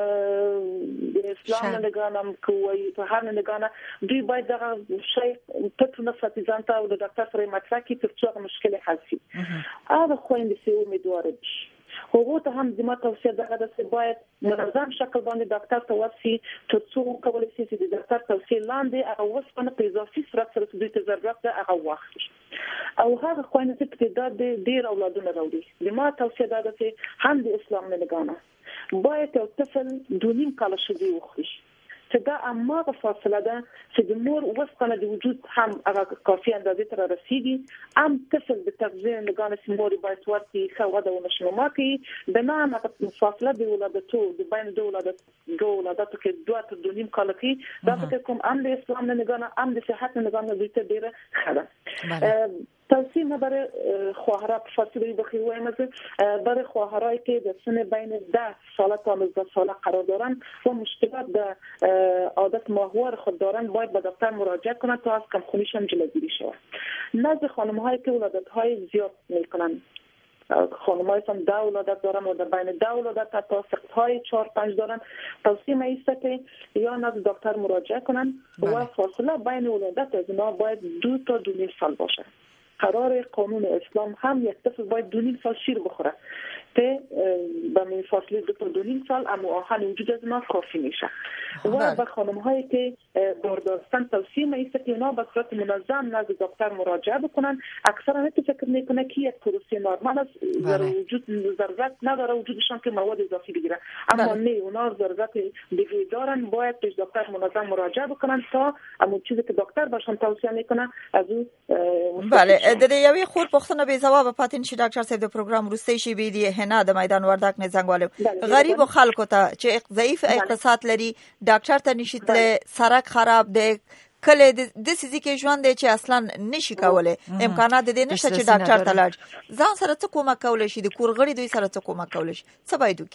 د اسلام نه لګانم کوي په هر نه لګانه دوی باید دا شی په نو فتیزان ته او د ډاکټر سره مطرح کړي تر څو مشکل حل شي. هغه خويندې چې امیدوار دي هغه ته هم د ما توصيه ده چې باید منظم شکل باندې ډاکټر ته ورسي تر څو کولای شي چې د ډاکټر توصيه لاندې هغه وسپنه په اضافي صورت سره د دې ضرورت ده هغه وخت او هغه خويندې چې د ډیر اولادونه راوړي د ما توصيه ده چې هم د اسلام نه لګانه باید یو طفل دونیم کال شوی وخوري چې دا اماغه فاصله ده چې د مور وسپنه د وجود هم هغه کافي اندازې تر رسیدي ام طفل د تغذیه لګانه چې مور باید ورتي خو وده ونشمه کوي د نه هغه فاصله د ولادتو د بین د ولادت د ولادت کې دوه تر دونیم کال کې دا فکر کوم ام د اسلام نه لګانه ام د صحت نه لګانه د ته ډیره خبره توصیه نه برای خواهرها فاصله بخیر وایم از برای خواهرایی که در سن بین ده ساله تا نوزده ساله قرار دارند و مشکلات در عادت ماهوار خود دارند باید به دکتر مراجعه کنند تا از کمخونیشان جلوگیری شود. نزد خانم‌هایی که ولادت‌های زیاد می‌کنند خانم‌های هم ده ولادت دارن و در بین ده ولادت تا سقط‌های چهار پنج دارن توصیه می‌است که یا نزد دکتر مراجعه کنند و فاصله بین ولادت از اینا باید دو تا دو نیم سال باشه. قرار قانون اسلام هم یک طفل باید دو نیم سال شیر بخوره که به من فاصله دو تا دو نیم سال اما آهن وجود از ما کافی میشه. و به خانم هایی که باردارستان توصیه میسته که اونا به صورت منظم نزد دکتر مراجعه بکنن. اکثرا نتی فکر میکنه که یک پروسه نرمال است در وجود ضرورت نداره وجودشان که مواد اضافی بگیره اما نه اونا ضرورت دیگه دارن باید پیش دکتر منظم مراجعه بکنن تا اما چیزی که دکتر باشن توصیه میکنه از او
بله د دې یوې خور پوښتنه به جواب پاتین شي ډاکټر صاحب د پروګرام روستي شي بي دي هنا د میدان وردک نه زنګوالو غریب خلکو ته چې ضعیف اقتصاد لري ډاکټر ته نشیتله سرک خراب دی کله د سيزي کې ژوند دی چې اصلا نشي کولای امکانات دې نشته چې ډاکټر ته لاړ ځان سره څه کومه کولای شي د کورغړي دوی سره څه کومه کولای شي څه باید وکړي؟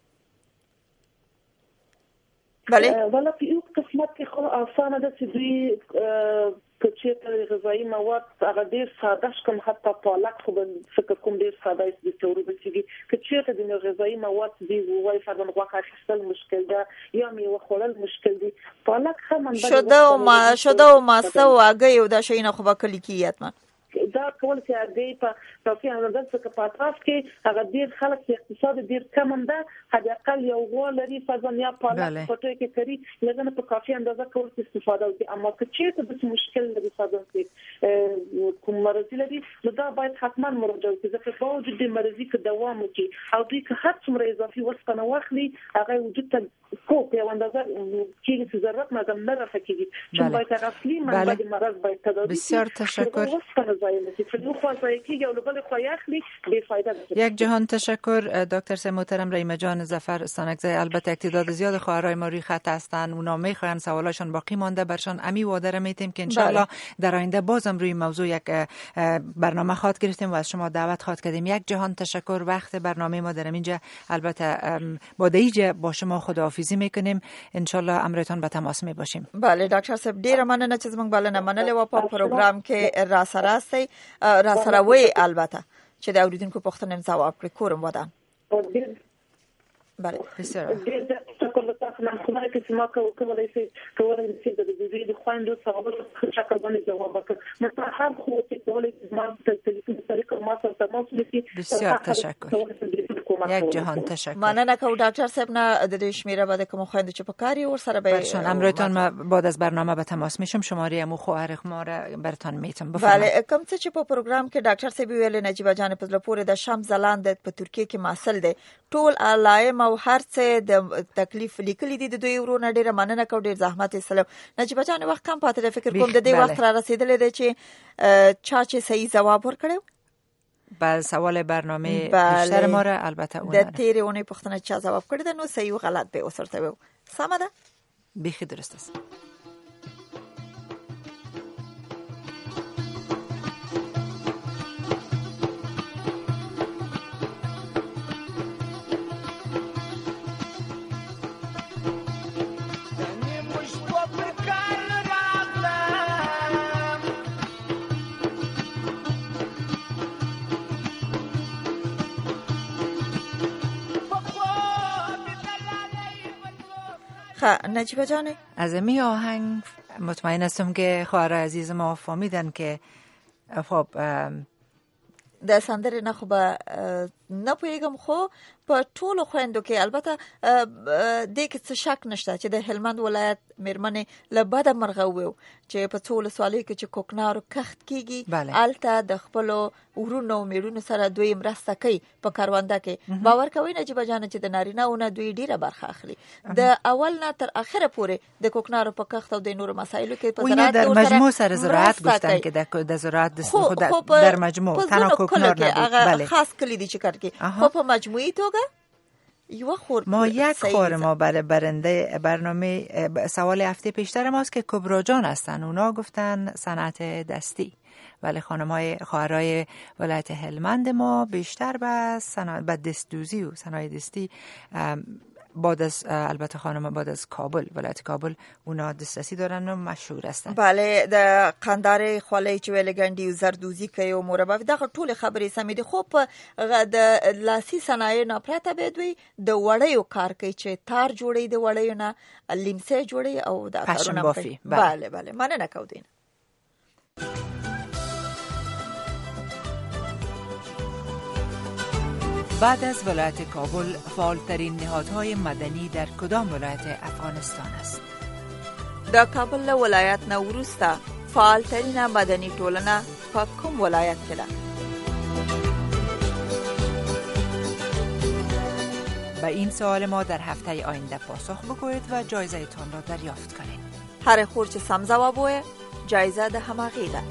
بله
ولا په یو قسمت کې خو آسانه ده چې دوی کچېته غذایی مواد هغه ډیر ساده شکم حتی پالک خو فکر کوم ډیر ساده است د تورو بچي کچېته د غذایی مواد دی وای فرضاً غوښه اخیستل مشکل ده یا میوه خوړل مشکل دي پالک هم
شده او ما شده او ماسته واګي او دا شي نه خو به کلی کیاتمن
دا کول چې هغه په توفیق نظر څخه په اطراف کې هغه ډیر خلک چې اقتصاد ډیر کم ده حد اقل یو غول لري فزن یا پاله پټه کې کوي لږه په کافي اندازه کول استفاده وکړي اما که چیرته د مشکل لري ساده کې کوم مرض لري نو دا باید حتما مراجعه وکړي ځکه په وجود د مرضی کې دوام وکړي او دوی که هر څومره اضافي وسپنه واخلي هغه وجود ته کوم یو اندازه چې ضرورت مګم نه راځي چې باید اصلي منبع د مرض باید تداوی
بسیار تشکر.
یک
جهان تشکر دکتر سه محترم رحیمه جان ظفر استانکزی. البته تعداد زیاد خواهرای ما روی خط هستن اونا میخوان سوالاشون باقی مانده برشان امی وعده میتیم که انشالله در آینده بازم روی موضوع یک برنامه خواد گرفتیم و از شما دعوت خواد کردیم. یک جهان تشکر. وقت برنامه ما در اینجا البته با دیجه با شما خداحافظی میکنیم انشالله امرتان به تماس می باشیم.
بله دکتر صاحب ډیر مننه چې زموږ بلنه منلې و په پروګرام کې را سره راستي را سره وي البته چې د اوریدونکو پوښتنې ځواب کړي کوم ودان. بله
بسیار
شکر تاسو نه خدای کې چې ما کولای شي کولای شي د دې د خويندو سوالو شکر باندې جواب ورکړم. نو هر خو چې کولای شي ما په تلیفون طریقه ما سره تماس وکړي.
بسیار تشکر. یک جهان تشکر.
مننه که ډاکټر صاحب نه د دې شمیره به د کوم خويندو چې په کار یې ورسره به
برشان امروتان ما بعد از برنامه به تماس میشم، شماره مو خواهر ما را برتان میتم. بفرمایید.
بله، کوم څه چې په پروګرام کې ډاکټر صاحب ویل نجیبه جان په پورې د شام زلاند په ترکیه کې ماسل دی، ټول علائم او هر څه د تکلیف لیکلي دي د دوی ورونه. ډیره مننه کوم، ډیر زحمت سلام. نجیبه جان وخت کم پاتې فکر کوم د دې وخت را رسیدلې دی چې چا چې صحیح جواب ورکړو.
بله، سوال برنامه بیشتر ما را البته اون
د تیرې اونۍ پوښتنه چا جواب کړی ده، نو صحیح و غلط به وسرته و. سمه ده؟
بیخي درست است.
نجیبه جانه
از می آهنگ مطمئن هستم که خواهر عزیز ما فهمیدن که خب
د سندره نه خو به نه پوهیږم، خو په ټولو خويندو کې البته د کې څه شک نشته چې د هلمند ولایت میرمنې له بده مرغه وو چې په ټولو سوالو کې چې کوکنارو کښت کیږي الته د خپل ورونو میړونو سره دوی مرسته کوي په کارونده کې. باور کوي نه چې بجانه چې د نارینه او نه دوی ډیره برخه اخلي د اول نه تر اخره پورې د کوکنارو په کښت او د نورو مسایلو کې په زراعت
در مجموع سره زراعت گفتن که د زراعت د خود در مجموع تنها کوکنار
نبود. خاص کلیدی چی کار کی خب په مجموعی توګه یو خور
ما یک خور ما برای برنده برنامه سوال هفته پیشتر ماست که کبرا جان هستن، اونا گفتن صنعت دستی، ولی خانم‌های خواهرای ولایت هلمند ما بیشتر به صنعت به دستدوزی و صنایع دستی بعد از البته خانم بعد از کابل ولایت کابل اونا دسترسی دارن و مشهور هستن.
بله، د قندار خولې چې ویلګنډي او زردوزی کوي او مربع دغه ټول خبرې سمې دي. خو په د لاسي صنایع نه پرته به دوی د وړیو کار کوي چې تار جوړي د وړیو نه لیمسه جوړي او د کارونه کوي. بله بله مننه کوم.
بعد از ولایت کابل فعالترین نهادهای مدنی در کدام ولایت افغانستان است؟
د کابل ولایت نه وروسته فعالترین مدنی ټولنه په کوم ولایت کې ده؟
به این سوال ما در هفته آینده پاسخ بگویید و جایزه تان را دریافت کنید.
هر خور چې سم جواب وایي جایزه د همغه ده.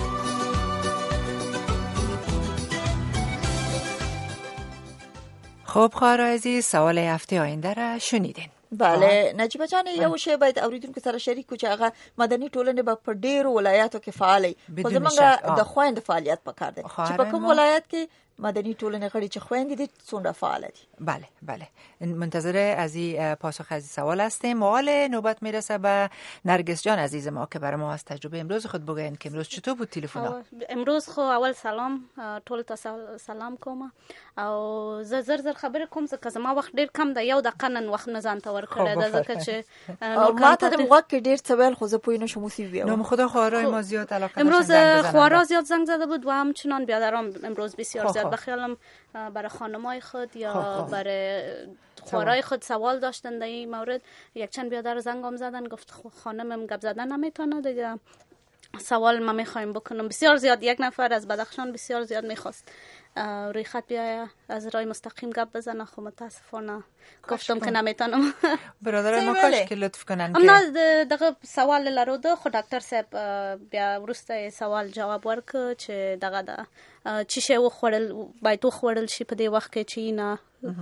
خب خواهر عزیز، سوال هفته آینده را شنیدین.
بله نجیبه جان، یو شی باید اوریدونکو سره شریک کو چې هغه مدني ټولنې به په ډیرو ولایاتو کې فعالي، خو زمونږ د خويند فعالیت پکار دی چې په کوم ولایت کې مدنی ټولنه غړي چې خويندې دي څومره فعال دي.
بله بله، منتظر از این پاسخ از این سوال هستیم. حال نوبت میرسه به نرگس جان عزیز ما که برای ما از تجربه امروز خود بگوین که امروز چطور بود تلفن؟
امروز خو اول سلام ټول ته سلام کوم او زه زر زر خبرې کوم ځکه زما وخت ډیر کم دی، یو د قانون وخت نه ځان ته ورکړی د ځکه چې
ما ته د وخت کې ډیر څه ویل خو زه پوی نشم موسی ویو.
نو خدا خواهرای ما زیاد علاقه
امروز خواهرا زیاد زنگ زده بود و همچنان بیادرام امروز بسیار زیاد بخیالم برای خانمای خود یا برای خوارای خود سوال داشتن در این مورد. یک چند بیادر زنگام زدن گفت خانمم گپ زدن نمیتونه دیگه، سوال ما میخوایم بکنم. بسیار زیاد، یک نفر از بدخشان بسیار زیاد میخواست روی خط بیایه از رای مستقیم گپ بزنه، خب متاسفانه گفتم که نمیتونم.
برادران ما کاش که لطف کنن
که نه دغه سوال لرو خو ډاکټر صاحب بیا ورسته سوال جواب ورک چې دغه د چی شی و خورل باید و خورل شي په دې وخت کې چې نه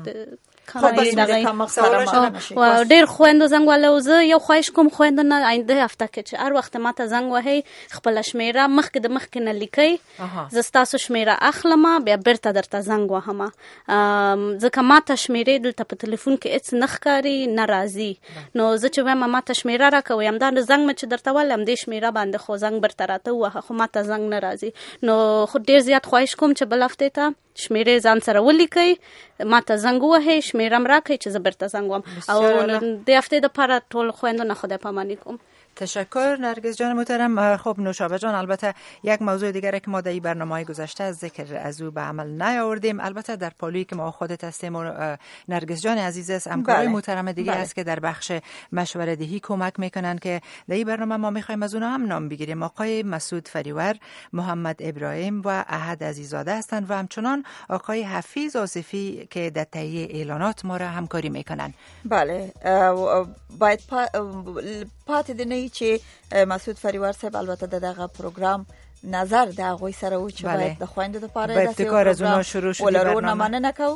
و ډیر خويندو زنګ ولا زه یو خواهش کوم خويندو نه آینده هفته کې چې هر وخت ماته زنګ وهي خپل شمیره مخکې د مخکې نه لیکي، زه ستاسو شمیره اخلم بیا بیرته درته زنګ وهم ځکه ماته شمیره دلته په ټلیفون کې هیڅ نه ښکاري ناراضي. نو زه چې وایم ماته شمیره راکوي هم دا زنګ مې چې درته ولم دې شمیره باندې خو زنګ برته راته وه خو ماته زنګ ناراضي. نو خو ډیر زیات خواهش کوم چې بل هفته ته شمیره ځان سره ولیکي ماته زنګ وهي شمیره م راکړي چې زه برته زنګ وم او د هفته د پاره ټول خويندو نه خدای پاماني کوم.
تشکر نرگس جان محترم. خب نوشابه جان، البته یک موضوع دیگه که ما در این برنامه‌های گذشته از ذکر از او به عمل نیاوردیم، البته در پالویی که ما خودت هستیم و نرگس جان عزیز است، همکارای بله. محترم دیگه بله. است که در بخش مشوره دهی کمک میکنن که در این برنامه ما میخوایم از اونها هم نام بگیریم. آقای مسعود فریور، محمد ابراهیم و احد عزیزاده هستند و همچنان آقای حفیظ آصفی که در تهیه اعلانات ما را همکاری میکنن.
بله باید پا... پات دنی چې مسعود فریور صاحب البته دغه پروګرام نظر د هغه سره و چې باید د خويندو لپاره د
ابتکار از اونها شروع شد
برنامه مننه کو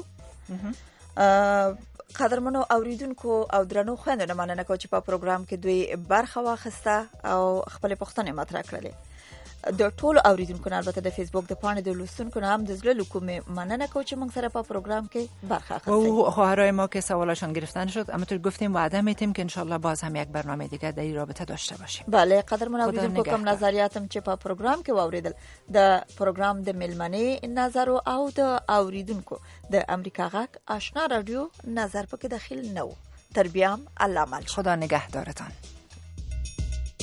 قدرمنو اوریدونکو او درنو خويندو مننه کو چې په پروګرام کې دوی برخه واخسته او خپل پښتنه مطرح کړلې. د ټولو اوریدونکو البته د فیسبوک د پاڼې د لوستونکو هم د زړه لکومه مننه کوم چې موږ سره په پروګرام کې برخه اخیستیم.
او خواهرای ما که سوالاشون گرفتن شد، همونطور گفتیم وعده میتیم که ان شاء الله باز هم یک برنامه دیگه در این رابطه داشته باشیم.
بله قدرمن اوریدونکو کوم نظریاتم چې په پروګرام کې واوریدل د پروګرام د ملمنې نظر او د اوریدونکو د امریکا غاک آشنا رادیو نظر پکې داخل نو. تربیام الله مل.
خدا نگهدارتان.